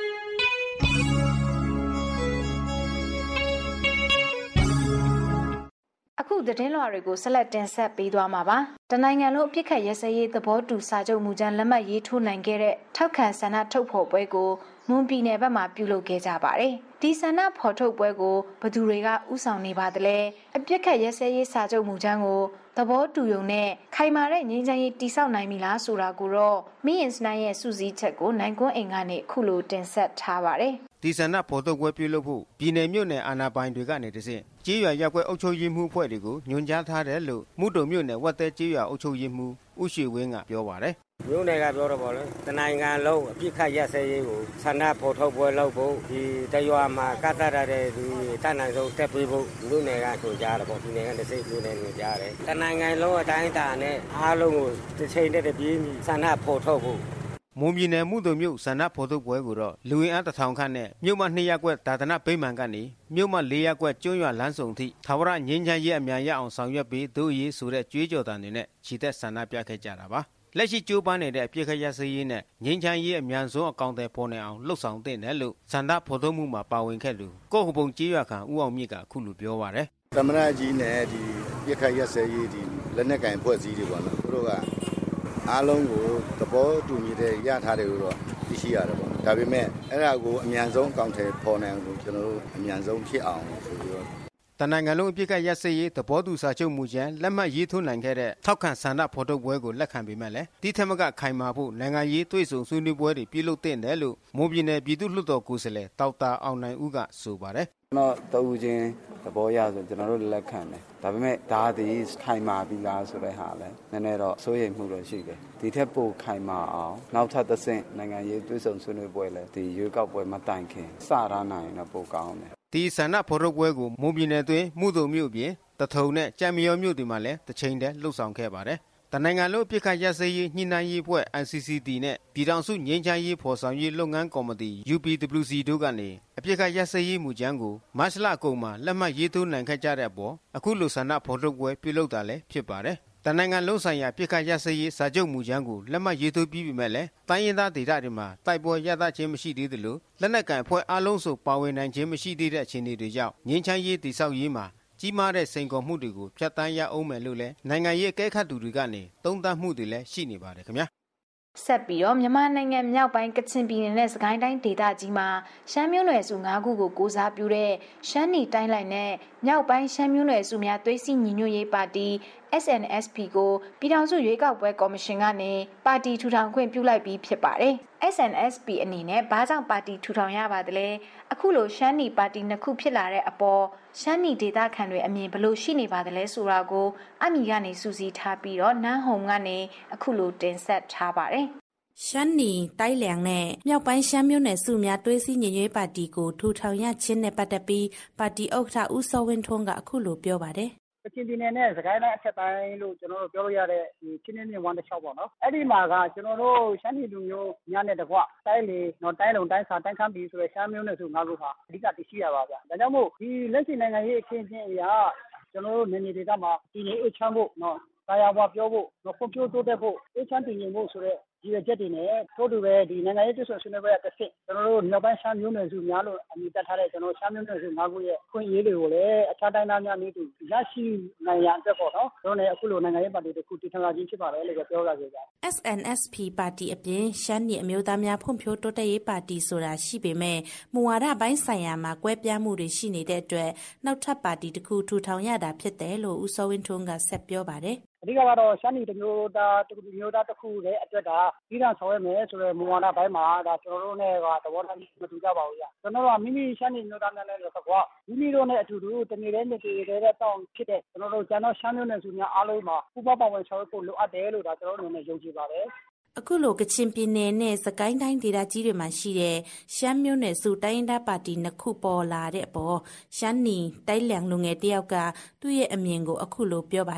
အခုသတင်းလွှာတွေကိုဆက်လက်တင်ဆက်ပေးသွားမှာပါ။တနိုင်ငံလုံးအပြစ်ခတ်ရဲစဲရေးသဘောတူစာချုပ်မူကြမ်းလက်မှတ်ရေးထိုးနိုင်ခဲ့တဲ့ထောက်ခံဆန္ဒထုတ်ဖော်ပွဲကိုမွန်ပြည်နယ်ဘက်မှပြုလုပ်ခဲ့ကြပါတယ်။ဒီဆန္ဒဖော်ထုတ်ပွဲကိုဘသူတွေကဥဆောင်နေပါသလဲ။အပြစ်ခတ်ရဲစဲရေးစာချုပ်မူကြမ်းကိုသဘောတူရုံနဲ့ခိုင်မာတဲ့ငြိမ်းချမ်းရေးတည်ဆောက်နိုင်ပြီလားဆိုတာကိုတော့မင်းရင်စနိုင်ရဲ့စူးစီးချက်ကိုနိုင်ကွန်းအိမ်ကနေခုလိုတင်ဆက်ထားပါတယ်။ဒီဆန္ဒဖော်ထုတ်ပွဲပြုလုပ်ဖို့ပြည်နယ်မြို့နယ်အာဏာပိုင်တွေကနေတဆင့်ကြေးရွာရပ်ကွက်အုပ်ချုပ်ရေးမှုအဖွဲ့တွေကိုညွှန်ကြားထားတယ်လို့မှုတုံမြို့နယ်ဝက်သက်ကြေးရွာအုပ်ချုပ်ရေးမှုဦးရွှေဝင်းကပြောပါတယ်။မြို့နယ်ကပြောတော့ပေါ့လေတနိုင်ငံလုံးအပြစ်ခတ်ရက်စဲရေးကိုဆန္ဒဖော်ထုတ်ပွဲလုပ်ဖို့ဒီတရွာမှာကတ်တရတဲ့ဒီတန်နိုင်ဆုံးတက်ပေးဖို့မြို့နယ်ကညွှန်ကြားတယ်ပေါ့ပြည်နယ်ကတစိမြို့နယ်ညွှန်ကြားတယ်တနိုင်ငံလုံးအတိုင်းအတာနဲ့အားလုံးကိုတစ်ချိန်တည်းတပြေးဆန္ဒဖော်ထုတ်ဖို့မွန်ပြည်နယ်မှုတုံမြို့ဆန္ဒဖော်ထုတ်ပွဲကိုတော့လူဝင်အားတစ်ထောင်ခန့်နဲ့မြို့မနှစ်ရပ်ကွက်ဒါသနဗိမာန်ကနေမြို့မလေးရပ်ကွက်ကျွန်းရွာလမ်းဆောင်ထိထာဝရငြိမ်းချမ်းရေးအမြန်ရအောင်ဆောင်ရွက်ပြီးတို့ရေးဆိုတဲ့ကြွေးကြော်သံတွေနဲ့ချီတက်ဆန္ဒပြခဲ့ကြတာပါလက်ရှိကြိုးပမ်းနေတဲ့အပြစ်ခတ်ရစရေးနဲ့ငြိမ်းချမ်းရေးအမြန်ဆုံးအကောင့်တွေပေါ်နေအောင်လှုပ်ဆောင်သင့်တယ်လို့ဆန္ဒဖော်ထုတ်မှုမှာပါဝင်ခဲ့သူကိုဟိုပုံကြေးရွာခံဦးအောင်မြင့်ကအခုလိုပြောပါတယ်သမရကြီးနဲ့ဒီပြစ်ခတ်ရစရေးဒီလက်နက်ကင်ဖွဲ့စည်းတွေပေါ့နော်သူတို့ကအားလုံးကိုသဘောတူညီတဲ့ရထားတယ်လို့တော့သိရှိရတယ်ပေါ့ဒါပေမဲ့အဲ့ဒါကိုအမြန်ဆုံးအကောင့်ထဲပေါ်နိုင်အောင်ကျွန်တော်တို့အမြန်ဆုံးဖြစ်အောင်ဆိုပြီးတော့တနိုင်ငံလုံးအပြစ်ကရစရေးသဘောတူစာချုပ်မူကြမ်းလက်မှတ်ရေးထိုးနိုင်ခဲ့တဲ့ထောက်ခံဆန္ဒဖော်ထုတ်ပွဲကိုလက်ခံပေမဲ့လည်းဒီထက်မကခိုင်မာဖို့နိုင်ငံရေးတွေ့ဆုံဆွေးနွေးပွဲတွေပြုလုပ်သင့်တယ်လို့မွန်ပြည်နယ်ပြည်သူ့လွှတ်တော်ကိုယ်စားလှယ်ဒေါက်တာအောင်နိုင်ဦးကဆိုပါတယ်ကျွန်တော်တူချင်းသဘောရဆိုကျွန်တော်တို့လက်ခံတယ်ဒါပေမဲ့ဒါသည်ခိုင်မာပြီလားဆိုတဲ့ဟာလဲနည်းနည်းတော့စိုးရိမ်မှုတော့ရှိတယ်ဒီထက်ပိုခိုင်မာအောင်နောက်ထပ်တစ်ဆင့်နိုင်ငံရေးတွေ့ဆုံဆွေးနွေးပွဲလဲဒီရွေးကောက်ပွဲမတိုင်ခင်စရနိုင်တော့ပိုကောင်းတယ်ဒီဆန္ဒဖော်ထုတ်ပွဲကိုမွန်ပြည်နယ်တွင်မှုတုံမြို့ပြင်တထုံနဲ့ကြံမရောမြို့တွေမှာလည်းတစ်ချိန်တည်းလှုပ်ဆောင်ခဲ့ပါတယ်တနိုင်ငံလုံးပြစ်ခတ်ရစရေးညှိနှိုင်းရေးအဖွဲ့ I C C T နဲ့ပြည်ထောင်စုငြိမ်းချမ်းရေးဖော်ဆောင်ရေးလုပ်ငန်းကော်မတီ U P W C တို့ကနေအပြစ်ခတ်ရစရေးမူကြမ်းကိုမတ်လအကုန်မှာလက်မှတ်ရေးထိုးနိုင်ခဲ့ကြတဲ့အပေါ်အခုလိုဆန္ဒဖော်ထုတ်ပွဲပြုလုပ်တာလည်းဖြစ်ပါတယ်တနိုင်ငံလုံးဆိုင်ရာပြစ်ခတ်ရစရေးစာချုပ်မူကြမ်းကိုလက်မှတ်ရေးထိုးပြီးပြီမဲ့လည်းတိုင်းရင်းသားဒေသတွေမှာတိုက်ပွဲရသခြင်းမရှိသေးသလိုလက်နက်ကိုင်အဖွဲ့အလုံးစုံပါဝင်နိုင်ခြင်းမရှိသေးတဲ့အခြေအနေတွေကြောင့်ငြိမ်းချမ်းရေးတည်ဆောက်ရေးမှာကြီးမားတဲ့စိန်ခေါ်မှုတွေကိုဖျက်ဆီးရအောင်မယ်လို့လည်းနိုင်ငံရေးအကဲခတ်သူတွေကနေသုံးသပ်မှုတွေလည်းရှိနေပါတယ်ခင်ဗျာဆက်ပြီးတော့မြန်မာနိုင်ငံမြောက်ပိုင်းကချင်ပြည်နယ်နဲ့စကိုင်းတိုင်းဒေသကြီးမှာရှမ်းမျိုးနွယ်စု၅ခုကိုကိုစားပြုတဲ့ရှမ်းနီတိုင်းလိုက်နဲ့မြောက်ပိုင်းရှမ်းမျိုးနွယ်စုများသွေးစည်းညီညွတ်ရေးပါတီ S N S P ကိုပြည်ထောင်စုရွေးကောက်ပွဲကော်မရှင်ကနေပါတီထူထောင်ခွင့်ပြုလိုက်ပြီးဖြစ်ပါတယ်။ S N S P အနေနဲ့ဘာကြောင့်ပါတီထူထောင်ရပါသလဲ။အခုလိုရှမ်းနီပါတီနှစ်ခုဖြစ်လာတဲ့အပေါ်ရှမ်းနီဒေသခံတွေအမြင်ဘလို့ရှိနေပါသလဲဆိုတာကိုအမီကနေစူးစီးထားပြီးတော့နန်းဟုံကနေအခုလိုတင်ဆက်ထားပါတယ်။ရှမ်းနီတိုင်းလျံနဲ့မြောက်ပိုင်းရှမ်းမျိုးနယ်စုများတွဲစည်းညီညွတ်ပါတီကိုထူထောင်ရခြင်းနဲ့ပတ်သက်ပြီးပါတီဥက္ကဋ္ဌဦးစောဝင်းထွန်းကအခုလိုပြောပါတယ်ကချင်ပြည်နယ်နဲ့စကိုင်းတိုင်းအထက်ပိုင်းလို့ကျွန်တော်တို့ပြောလို့ရတဲ့ဒီချင်းင်းမြင့်ဝမ်းတစ်လျှောက်ပေါ့နော်အဲ့ဒီမှာကကျွန်တော်တို့ရှမ်းပြည်လူမျိုးများနဲ့တကွတိုင်းလေနော်တိုင်းလုံတိုင်းစာတိုင်းခမ်းပြည်ဆိုတဲ့ရှမ်းမျိုးနဲ့ဆိုငါးခုဟာအဓိကတည်ရှိရပါဗျာဒါကြောင့်မို့ဒီလက်ရှိနိုင်ငံရေးအခင်းအကျင်းအရာကျွန်တော်တို့နေနေဒေသမှာဒီနေအချမ်းဖို့နော်တာယာဘွားပြောဖို့နော်ဖွံ့ဖြိုးတိုးတက်ဖို့အချမ်းတည်ငြိမ်ဖို့ဆိုတဲ့ဒီရချက်တွေနဲ့ထို့တူပဲဒီနိုင်ငံရေးတွဆွဆွနေပွဲတစ်ဆင့်ကျွန်တော်တို့မြောက်ပိုင်းရှမ်းမျိုးနယ်စုများလို့အမည်တက်ထားတဲ့ကျွန်တော်ရှမ်းမျိုးနယ်စု၅ခုရဲ့ခွင့်ရေးတွေကိုလည်းအခြားတိုင်းသားများနည်းတူရရှိနိုင်ရန်အတွက်ပေါ့နော်ကျွန်တော်လည်းအခုလိုနိုင်ငံရေးပါတီတစ်ခုတည်ထောင်လာခြင်းဖြစ်ပါတယ်လို့ပြောရစေကြ S N S P ပါတီအပြင်ရှမ်းနီအမျိုးသားများဖွံ့ဖြိုးတိုးတက်ရေးပါတီဆိုတာရှိပေမဲ့မူဝါဒပိုင်းဆိုင်ရာမှာကွဲပြားမှုတွေရှိနေတဲ့အတွက်နောက်ထပ်ပါတီတစ်ခုထူထောင်ရတာဖြစ်တယ်လို့ဦးစောဝင်းထွန်းကဆက်ပြောပါတယ်အဓိကကတော့ရှမ်းနီတမျိုးသားတမျိုးသားတစ်ခုရဲ့အတွက်ဒါပြီးတော့ဆောင်ရွက်မယ်ဆိုတဲ့မူဝါဒပိုင်းမှာဒါကျွန်တော်တို့နဲ့ကသဘောထားမတူကြပါဘူးဗျကျွန်တော်တို့ကမိမိရှမ်းနီမျိုးသားများနဲ့ဆိုတော့မိမိတို့နဲ့အတူတူတနေ့တည်းနေ့တည်းတည်းတောင်းဖြစ်တဲ့ကျွန်တော်တို့ကျန်တော့ရှမ်းမျိုးနယ်စုများအားလုံးမှာပူးပေါင်းပါဝင်ဆောင်ရွက်ဖို့လိုအပ်တယ်လို့ဒါကျွန်တော်တို့အနေနဲ့ယုံကြည်ပါတယ်အခုလိုကချင်ပြည်နယ်နဲ့စကိုင်းတိုင်းဒေသကြီးတွေမှာရှိတဲ့ရှမ်းမျိုးနယ်စုတိုင်းရင်းသားပါတီနှစ်ခုပေါ်လာတဲ့အပေါ်ရှမ်းနီတိုင်းလျံလူငယ်တယောက်ကသူ့ရဲ့အမြင်ကိုအခုလိုပြောပါတယ်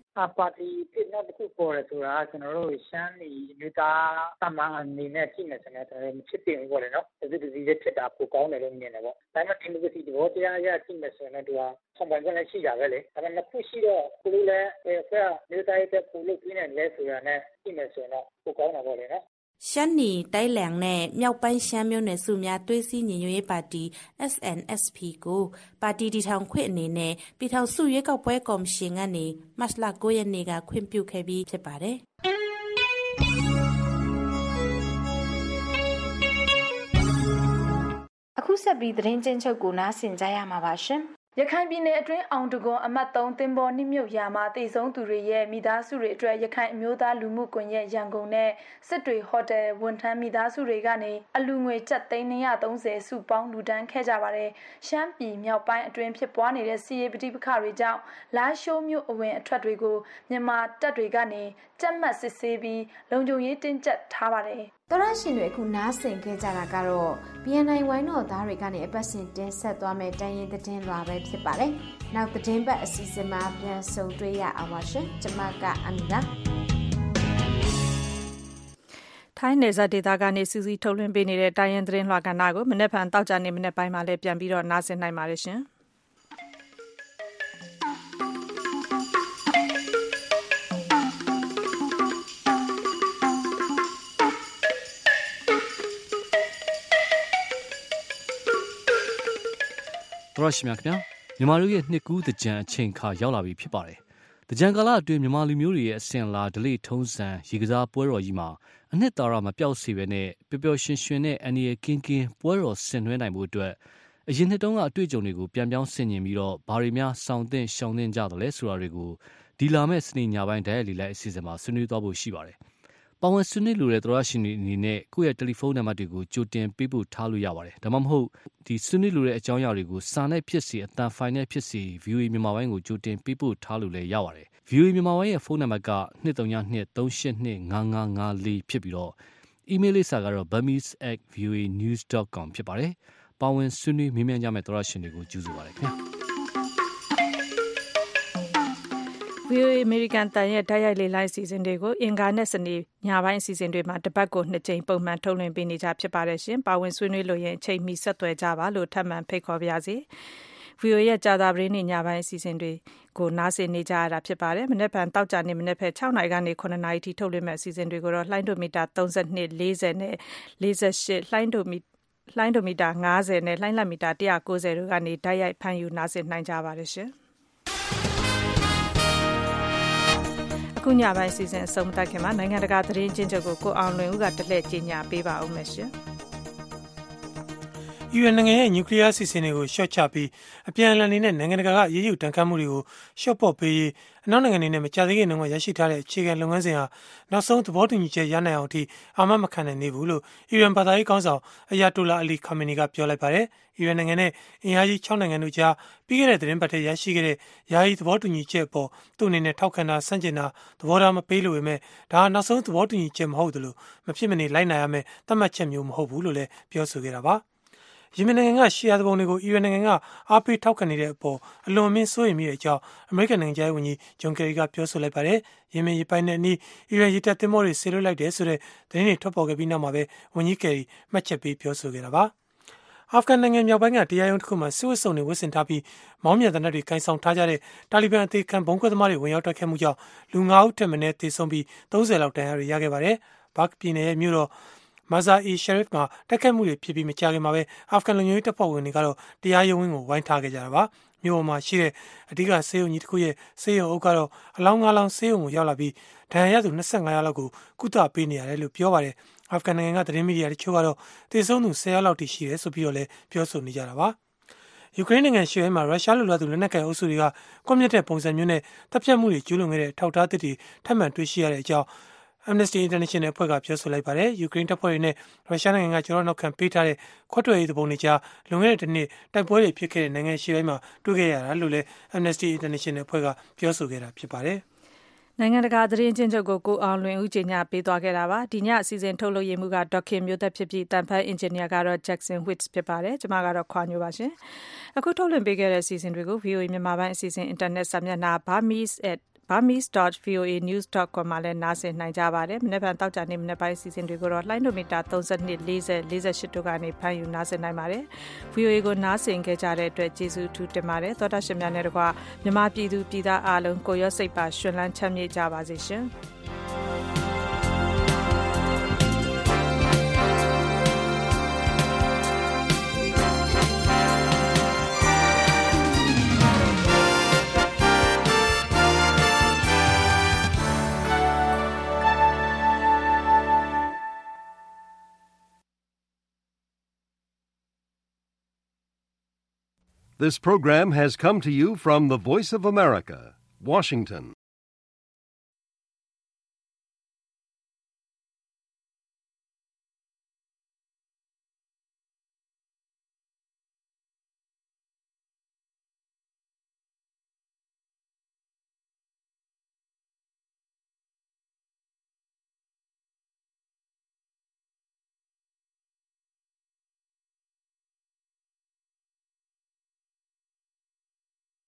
ပါတီတစ်နောက်တစ်ခုပေါ်တယ်ဆိုတာကျွန်တော်တို့ရှမ်းပြည်မြို့သားတမန်အနေနဲ့ကြည့်နေတယ်ကျွန်တော်မဖြစ်တင်ဘူးပေါ့လေနော်ဒီဒီဒီဖြစ်တာပိုကောင်းတယ်လို့မြင်တယ်ပေါ့ဒါပေမဲ့ဒီမိုကရေစီသဘောတရားအရကြည့်မယ်ဆိုရင်တော့ဆောင်ပွင့်ခွင့်လည်းရှိတာပဲလေဒါပေမဲ့ခုရှိတော့ကိုလိုလည်းအဲမြို့သားရဲ့ကိုလိုပြင်းနေလဲဆိုတာနဲ့ကြည့်မယ်ဆိုရင်တော့ပိုကောင်းတာပေါ့လေနော်ရှမ်းနီတိုင်းလန်နဲ့မြောက်ပိုင်းရှမ်းမြို့နယ်စုများတွဲစည်းညီညွတ်ရေးပါတီ เอส เอ็น เอส พี ကိုပါတီတည်ထောင်ခွင့်အနေနဲ့ပြည်ထောင်စုရွေးကောက်ပွဲကော်မရှင်ကနေမတ်လ၉ရက်နေ့ကခွင့်ပြုခဲ့ပြီးဖြစ်ပါတယ်အခုဆက်ပြီးသတင်းချင်းချုပ်ကိုနားဆင်ကြရမှာပါရှင်ရခိုင်ပြည်နယ်အတွင်းအောင်တကွန်အမှတ်၃သင်္ဘောနှိမ့်မြုပ်ရာမှာတည်ဆုံးသူတွေရဲ့မိသားစုတွေအတွက်ရခိုင်အမျိုးသားလူမှုကွန်ရက်ရန်ကုန်နဲ့စစ်တွေဟိုတယ်ဝန်ထမ်းမိသားစုတွေကနေအလူငွေကျပ်သိန်း၂၃၀စုပေါင်းလူဒန်းခဲ့ကြပါတယ်။ရှမ်းပြည်မြောက်ပိုင်းအတွင်းဖြစ်ပွားနေတဲ့စီးရေးပဋိပက္ခတွေကြောင့်လာရှိုးမြို့အဝင်အထွက်တွေကိုမြန်မာတပ်တွေကနေကြက်မှတ်စစ်ဆေးပြီးလုံခြုံရေးတင်းကျပ်ထားပါတယ်။တော်ရရှင်တွေအခုနားဆင်ခဲ့ကြတာကတော့ ဘီ အန် အိုင် ဝိုင်းတော်သားတွေကနေအပတ်စဉ်တင်ဆက်သွားမယ့်တန်ရင်သတင်းလွှာပဲဖြစ်ပါတယ်။နောက်သတင်းပတ်အစီအစဉ်မှာပြန်ဆုံတွေ့ရအောင်ပါရှင်။ကျွန်မကအမီနာထိုင်းနယ်စပ်ဒေသကနေစူးစီးထုတ်လွှင့်ပေးနေတဲ့တိုင်းရင်းသတင်းလွှာကဏ္ဍကိုမနေ့ဖန်တောက်ကြနေမနေ့ပိုင်းမှာလည်းပြန်ပြီးတော့နားဆင်နိုင်ပါတယ်ရှင်။တော်ရရှိမြခင်ဗျာမြန်မာလူရဲ့နှစ်ကူးတကြံအချိန်ခါရောက်လာပြီဖြစ်ပါတယ်။တကြံကာလအတွင်းမြန်မာလူမျိုးတွေရဲ့အစဉ်လာဒလိထုံးစံရေကစားပွဲတော်ကြီးမှာအနှစ်သာရမပြောက်စေပဲနဲ့ပျော်ပျော်ရွှင်ရွှင်နဲ့အန္တရာယ်ကင်းကင်းပွဲတော်ဆင်နွှဲနိုင်မှုအတွက်အရင်နှစ်တုန်းကအတွေ့အကြုံတွေကိုပြန်ပြောင်းဆင်ញင်ပြီးတော့ဘာတွေများစောင့်တင်ရှောင်တင်ကြတယ်လဲဆိုတာတွေကိုဒီလာမဲ့စနေညပိုင်းဒိုင်လီလိုက်အစီအစဉ်မှာဆွေးနွေးသွားဖို့ရှိပါတယ်။ပါဝင်ဆွေးနွေးလိုတဲ့တော်ရရှိနေအနေနဲ့ကိုယ့်ရဲ့တယ်လီဖုန်းနံပါတ်တွေကိုကြိုတင်ပေးဖို့ထားလို့ရပါတယ်။ဒါမှမဟုတ်ဒီဆွေးနွေးလိုတဲ့အကြောင်းအရာတွေကိုစာနဲ့ဖြစ်စီအတန်ဖိုင်နဲ့ဖြစ်စီ ဗီအိုအေ မြန်မာပိုင်းကိုကြိုတင်ပေးဖို့ထားလို့လည်းရပါတယ်။ ဗီအိုအေ မြန်မာပိုင်းရဲ့ဖုန်းနံပါတ်က၂၃၂ ၃၈၂ ၅၅၅၄ဖြစ်ပြီးတော့အီးမေးလ်လိပ်စာကတော့ burmese at v o a news dot com ဖြစ်ပါတယ်။ပါဝင်ဆွေးနွေးမေးမြန်းကြမယ့်တော်ရရှင်တွေကိုကြိုဆိုပါရခင်ဗျာ။ဗီအိုအေ American တန်ရဲ့တိုက်ရိုက်လေ့လာအစီအစဉ်တွေကိုအင်္ဂါနဲ့စနေညပိုင်းအစီအစဉ်တွေမှာတပတ်ကိုနှစ်ကြိမ်ပုံမှန်ထုတ်လွှင့်ပေးနေကြဖြစ်ပါတယ်ရှင်။ပါဝင်ဆွေးနွေးလို့ရင်အချိန်မီဆက်သွယ်ကြပါလို့ထပ်မံဖိတ်ခေါ်ပါရစေ။ ဗီအိုအေရဲ့ကြာသပတေးနေ့ညပိုင်းအစီအစဉ်တွေကိုနားဆင်နေကြရတာဖြစ်ပါတယ်။မနေ့ကတောက်ကြနေမနေ့ဖက်၆နာရီကနေခုနှစ်နာရီထိထုတ်လွှင့်မဲ့အစီအစဉ်တွေကိုတော့လှိုင်းဒိုမီတာ၃၂ ၄၀နဲ့၄၈လှိုင်းဒိုမီလှိုင်းဒိုမီတာ၅၀နဲ့လှိုင်းလက်မီတာ၁၉၀တို့ကနေတိုက်ရိုက်ဖမ်းယူနားဆင်နိုင်ကြပါတယ်ရှင်။အခုညပိုင်းစီစဉ်အဆုံးသတ်ခင်မှာနိုင်ငံတကာသတင်းချင်းချုပ်ကိုကိုအောင်လွင်ဦးကတလှည့်ကြီးညာပေးပါဦးမယ်ရှင်။ယူအန်နိုင်ငံရဲ့နျူကလ িয়ার အစီအစဉ်တွေကိုရှော့ချပြီးအပြန်အလှန်နေတဲ့နိုင်ငံတကာကရေးယူတန်ခတ်မှုတွေကိုရှော့ပေါ့ပေးရေးအနောက်နိုင်ငံတွေနဲ့မကြသေးခင်တုန်းကရရှိထားတဲ့အခြေခံလုပ်ငန်းစဉ်ဟာနောက်ဆုံးသဘောတူညီချက်ရနိုင်အောင်အထိအာမမခံနိုင်သေးဘူးလို့အီရန်ဘာသာရေးခေါင်းဆောင်အယာတိုလာအလီခါမီနီကပြောလိုက်ပါတယ်။အီရန်နိုင်ငံနဲ့အင်အားကြီး၆နိုင်ငံတို့ကြားပြီးခဲ့တဲ့သတင်းပတ်ထဲရရှိခဲ့တဲ့ယာယီသဘောတူညီချက်အပေါ်သူ့အနေနဲ့ထောက်ခံတာဆန့်ကျင်တာသဘောထားမပေးလို့ပဲမဲ့ဒါဟာနောက်ဆုံးသဘောတူညီချက်မဟုတ်တယ်လို့မဖြစ်မနေလိုက်နိုင်ရမယ်သတ်မှတ်ချက်မျိုးမဟုတ်ဘူးလို့လည်းပြောဆိုခဲ့တာပါ။ယီမင်နိုင်ငံကရှီယာသူပုန်တွေကိုအီရန်နိုင်ငံကအားပေးထောက်ခံနေတဲ့အပေါ်အလွန်အမင်းစိုးရိမ်မိတဲ့အကြောင်းအမေရိကန်နိုင်ငံခြားရေးဝန်ကြီးဂျွန်ကယ်ရီကပြောဆိုလိုက်ပါတယ်။ယီမင်ရေပိုင်နဲ့အနီးအီရန်ရေတပ်သင်္ဘောတွေဆေးလွှတ်လိုက်တယ်ဆိုတဲ့သတင်းတွေထွက်ပေါ်ခဲ့ပြီးနောက်မှာပဲဝန်ကြီးကယ်ရီမှတ်ချက်ပေးပြောဆိုခဲ့တာပါ။အာဖဂန်နိုင်ငံမြောက်ပိုင်းကတရားရုံးတစ်ခုမှာစစ်ဝတ်စုံတွေဝတ်ဆင်ထားပြီးမောင်းမြန်တဲ့နက်တွေကင်ဆောင်ထားကြတဲ့တာလီဘန်အသေးခံဘုံခွဲသမားတွေဝင်ရောက်တိုက်ခိုက်မှုကြောင့်လူ၅ဦးထက်မနည်းသေဆုံးပြီး၃၀လောက်ဒဏ်ရာတွေရခဲ့ပါတယ်။ဘတ်ပြည်နယ်ရဲ့မြို့တော်မာဇာအီရှရစ်မှာတိုက်ခိုက်မှုတွေဖြစ်ပြီးမကြာခင်မှာပဲအာဖဂန်လူမျိုးရေးတပ်ဖွဲ့ဝင်တွေကတော့တရားရုံးဝင်းကိုဝိုင်းထားခဲ့ကြတာပါမြို့ပေါ်မှာရှိတဲ့အဓိကဆေးရုံကြီးတစ်ခုရဲ့ဆေးရုံအုပ်ကတော့အလောင်းငါးလောင်းဆေးရုံကိုရောက်လာပြီးဒဏ်ရာရသူ၂၅ယောက်လောက်ကိုကုသပေးနေရတယ်လို့ပြောပါတယ်အာဖဂန်နိုင်ငံကသတင်းမီဒီယာတချို့ကတော့သေဆုံးသူ၁၀ယောက်လောက်ထိရှိတယ်ဆိုပြီးတော့လည်းပြောဆိုနေကြတာပါယူကရိန်းနိုင်ငံရှေ့ပိုင်းမှာရုရှားလူလာသူလက်နက်ကိုင်အုပ်စုတွေကကွန်မြူနတီပုံစံမျိုးနဲ့တပ်ဖြတ်မှုတွေကျူးလွန်ခဲ့တဲ့ထောက်ထားသစ်တွေထပ်မံတွေ့ရှိရတဲ့အကြောင်းAmnesty International အဖွဲ့ကပြောဆိုလိုက်ပါတယ်။ယူကရိန်းတပ်ဖွဲ့တွေနဲ့ရုရှားနိုင်ငံကကျောထောက်နောက်ခံပေးထားတဲ့ခွက်ထွက်ရေးသဘောနဲ့ကြားလွန်ခဲ့တဲ့တစ်နှစ်တိုက်ပွဲတွေဖြစ်ခဲ့တဲ့နိုင်ငံရှိပိုင်းမှာတွေ့ခဲ့ရတာလို့လည်း Amnesty International အဖွဲ့ကပြောဆိုခဲ့တာဖြစ်ပါတယ်။နိုင်ငံတကာသတင်းချင်းချုပ်ကိုကိုအောင်လွင်ဦးကြီးညာပေးသွားခဲ့တာပါ။ဒီညအစီအစဉ်ထုတ်လုပ်ရေးမှုကဒေါက်ခင်မျိုးသက်ဖြစ်ပြီးတန်ဖန်အင်ဂျင်နီယာကတော့ Jackson Witts ဖြစ်ပါတယ်။ကျွန်မကတော့ခွာညိုပါရှင်။အခုထုတ်လွှင့်ပေးခဲ့တဲ့အစီအစဉ်တွေကို ဗီအိုအေ မြန်မာပိုင်းအစီအစဉ် internet စာမျက်နှာ burmese at burmese dot v o a news dot com မှာလည်းနားဆင်နိုင်ကြပါတယ်။မနေ့ကတောက်ကြနေမနေ့ပိုင်းစီစဉ်တွေကိုတော့လိုင်းဒိုမီတာ thirty-two forty forty-eightတို့ကနေဖမ်းယူနားဆင်နိုင်ပါတယ်။ V O A ကိုနားဆင်ခဲ့ကြတဲ့အတွက်ကျေးဇူးအထူးတင်ပါတယ်။သောတာရှင်များနဲ့တကွမြန်မာပြည်သူပြည်သားအားလုံးကိုရောစိတ်ပါရှင်လန်းချမ်းမြေ့ကြပါစေရှင်။ This program has come to you from the Voice of America, Washington.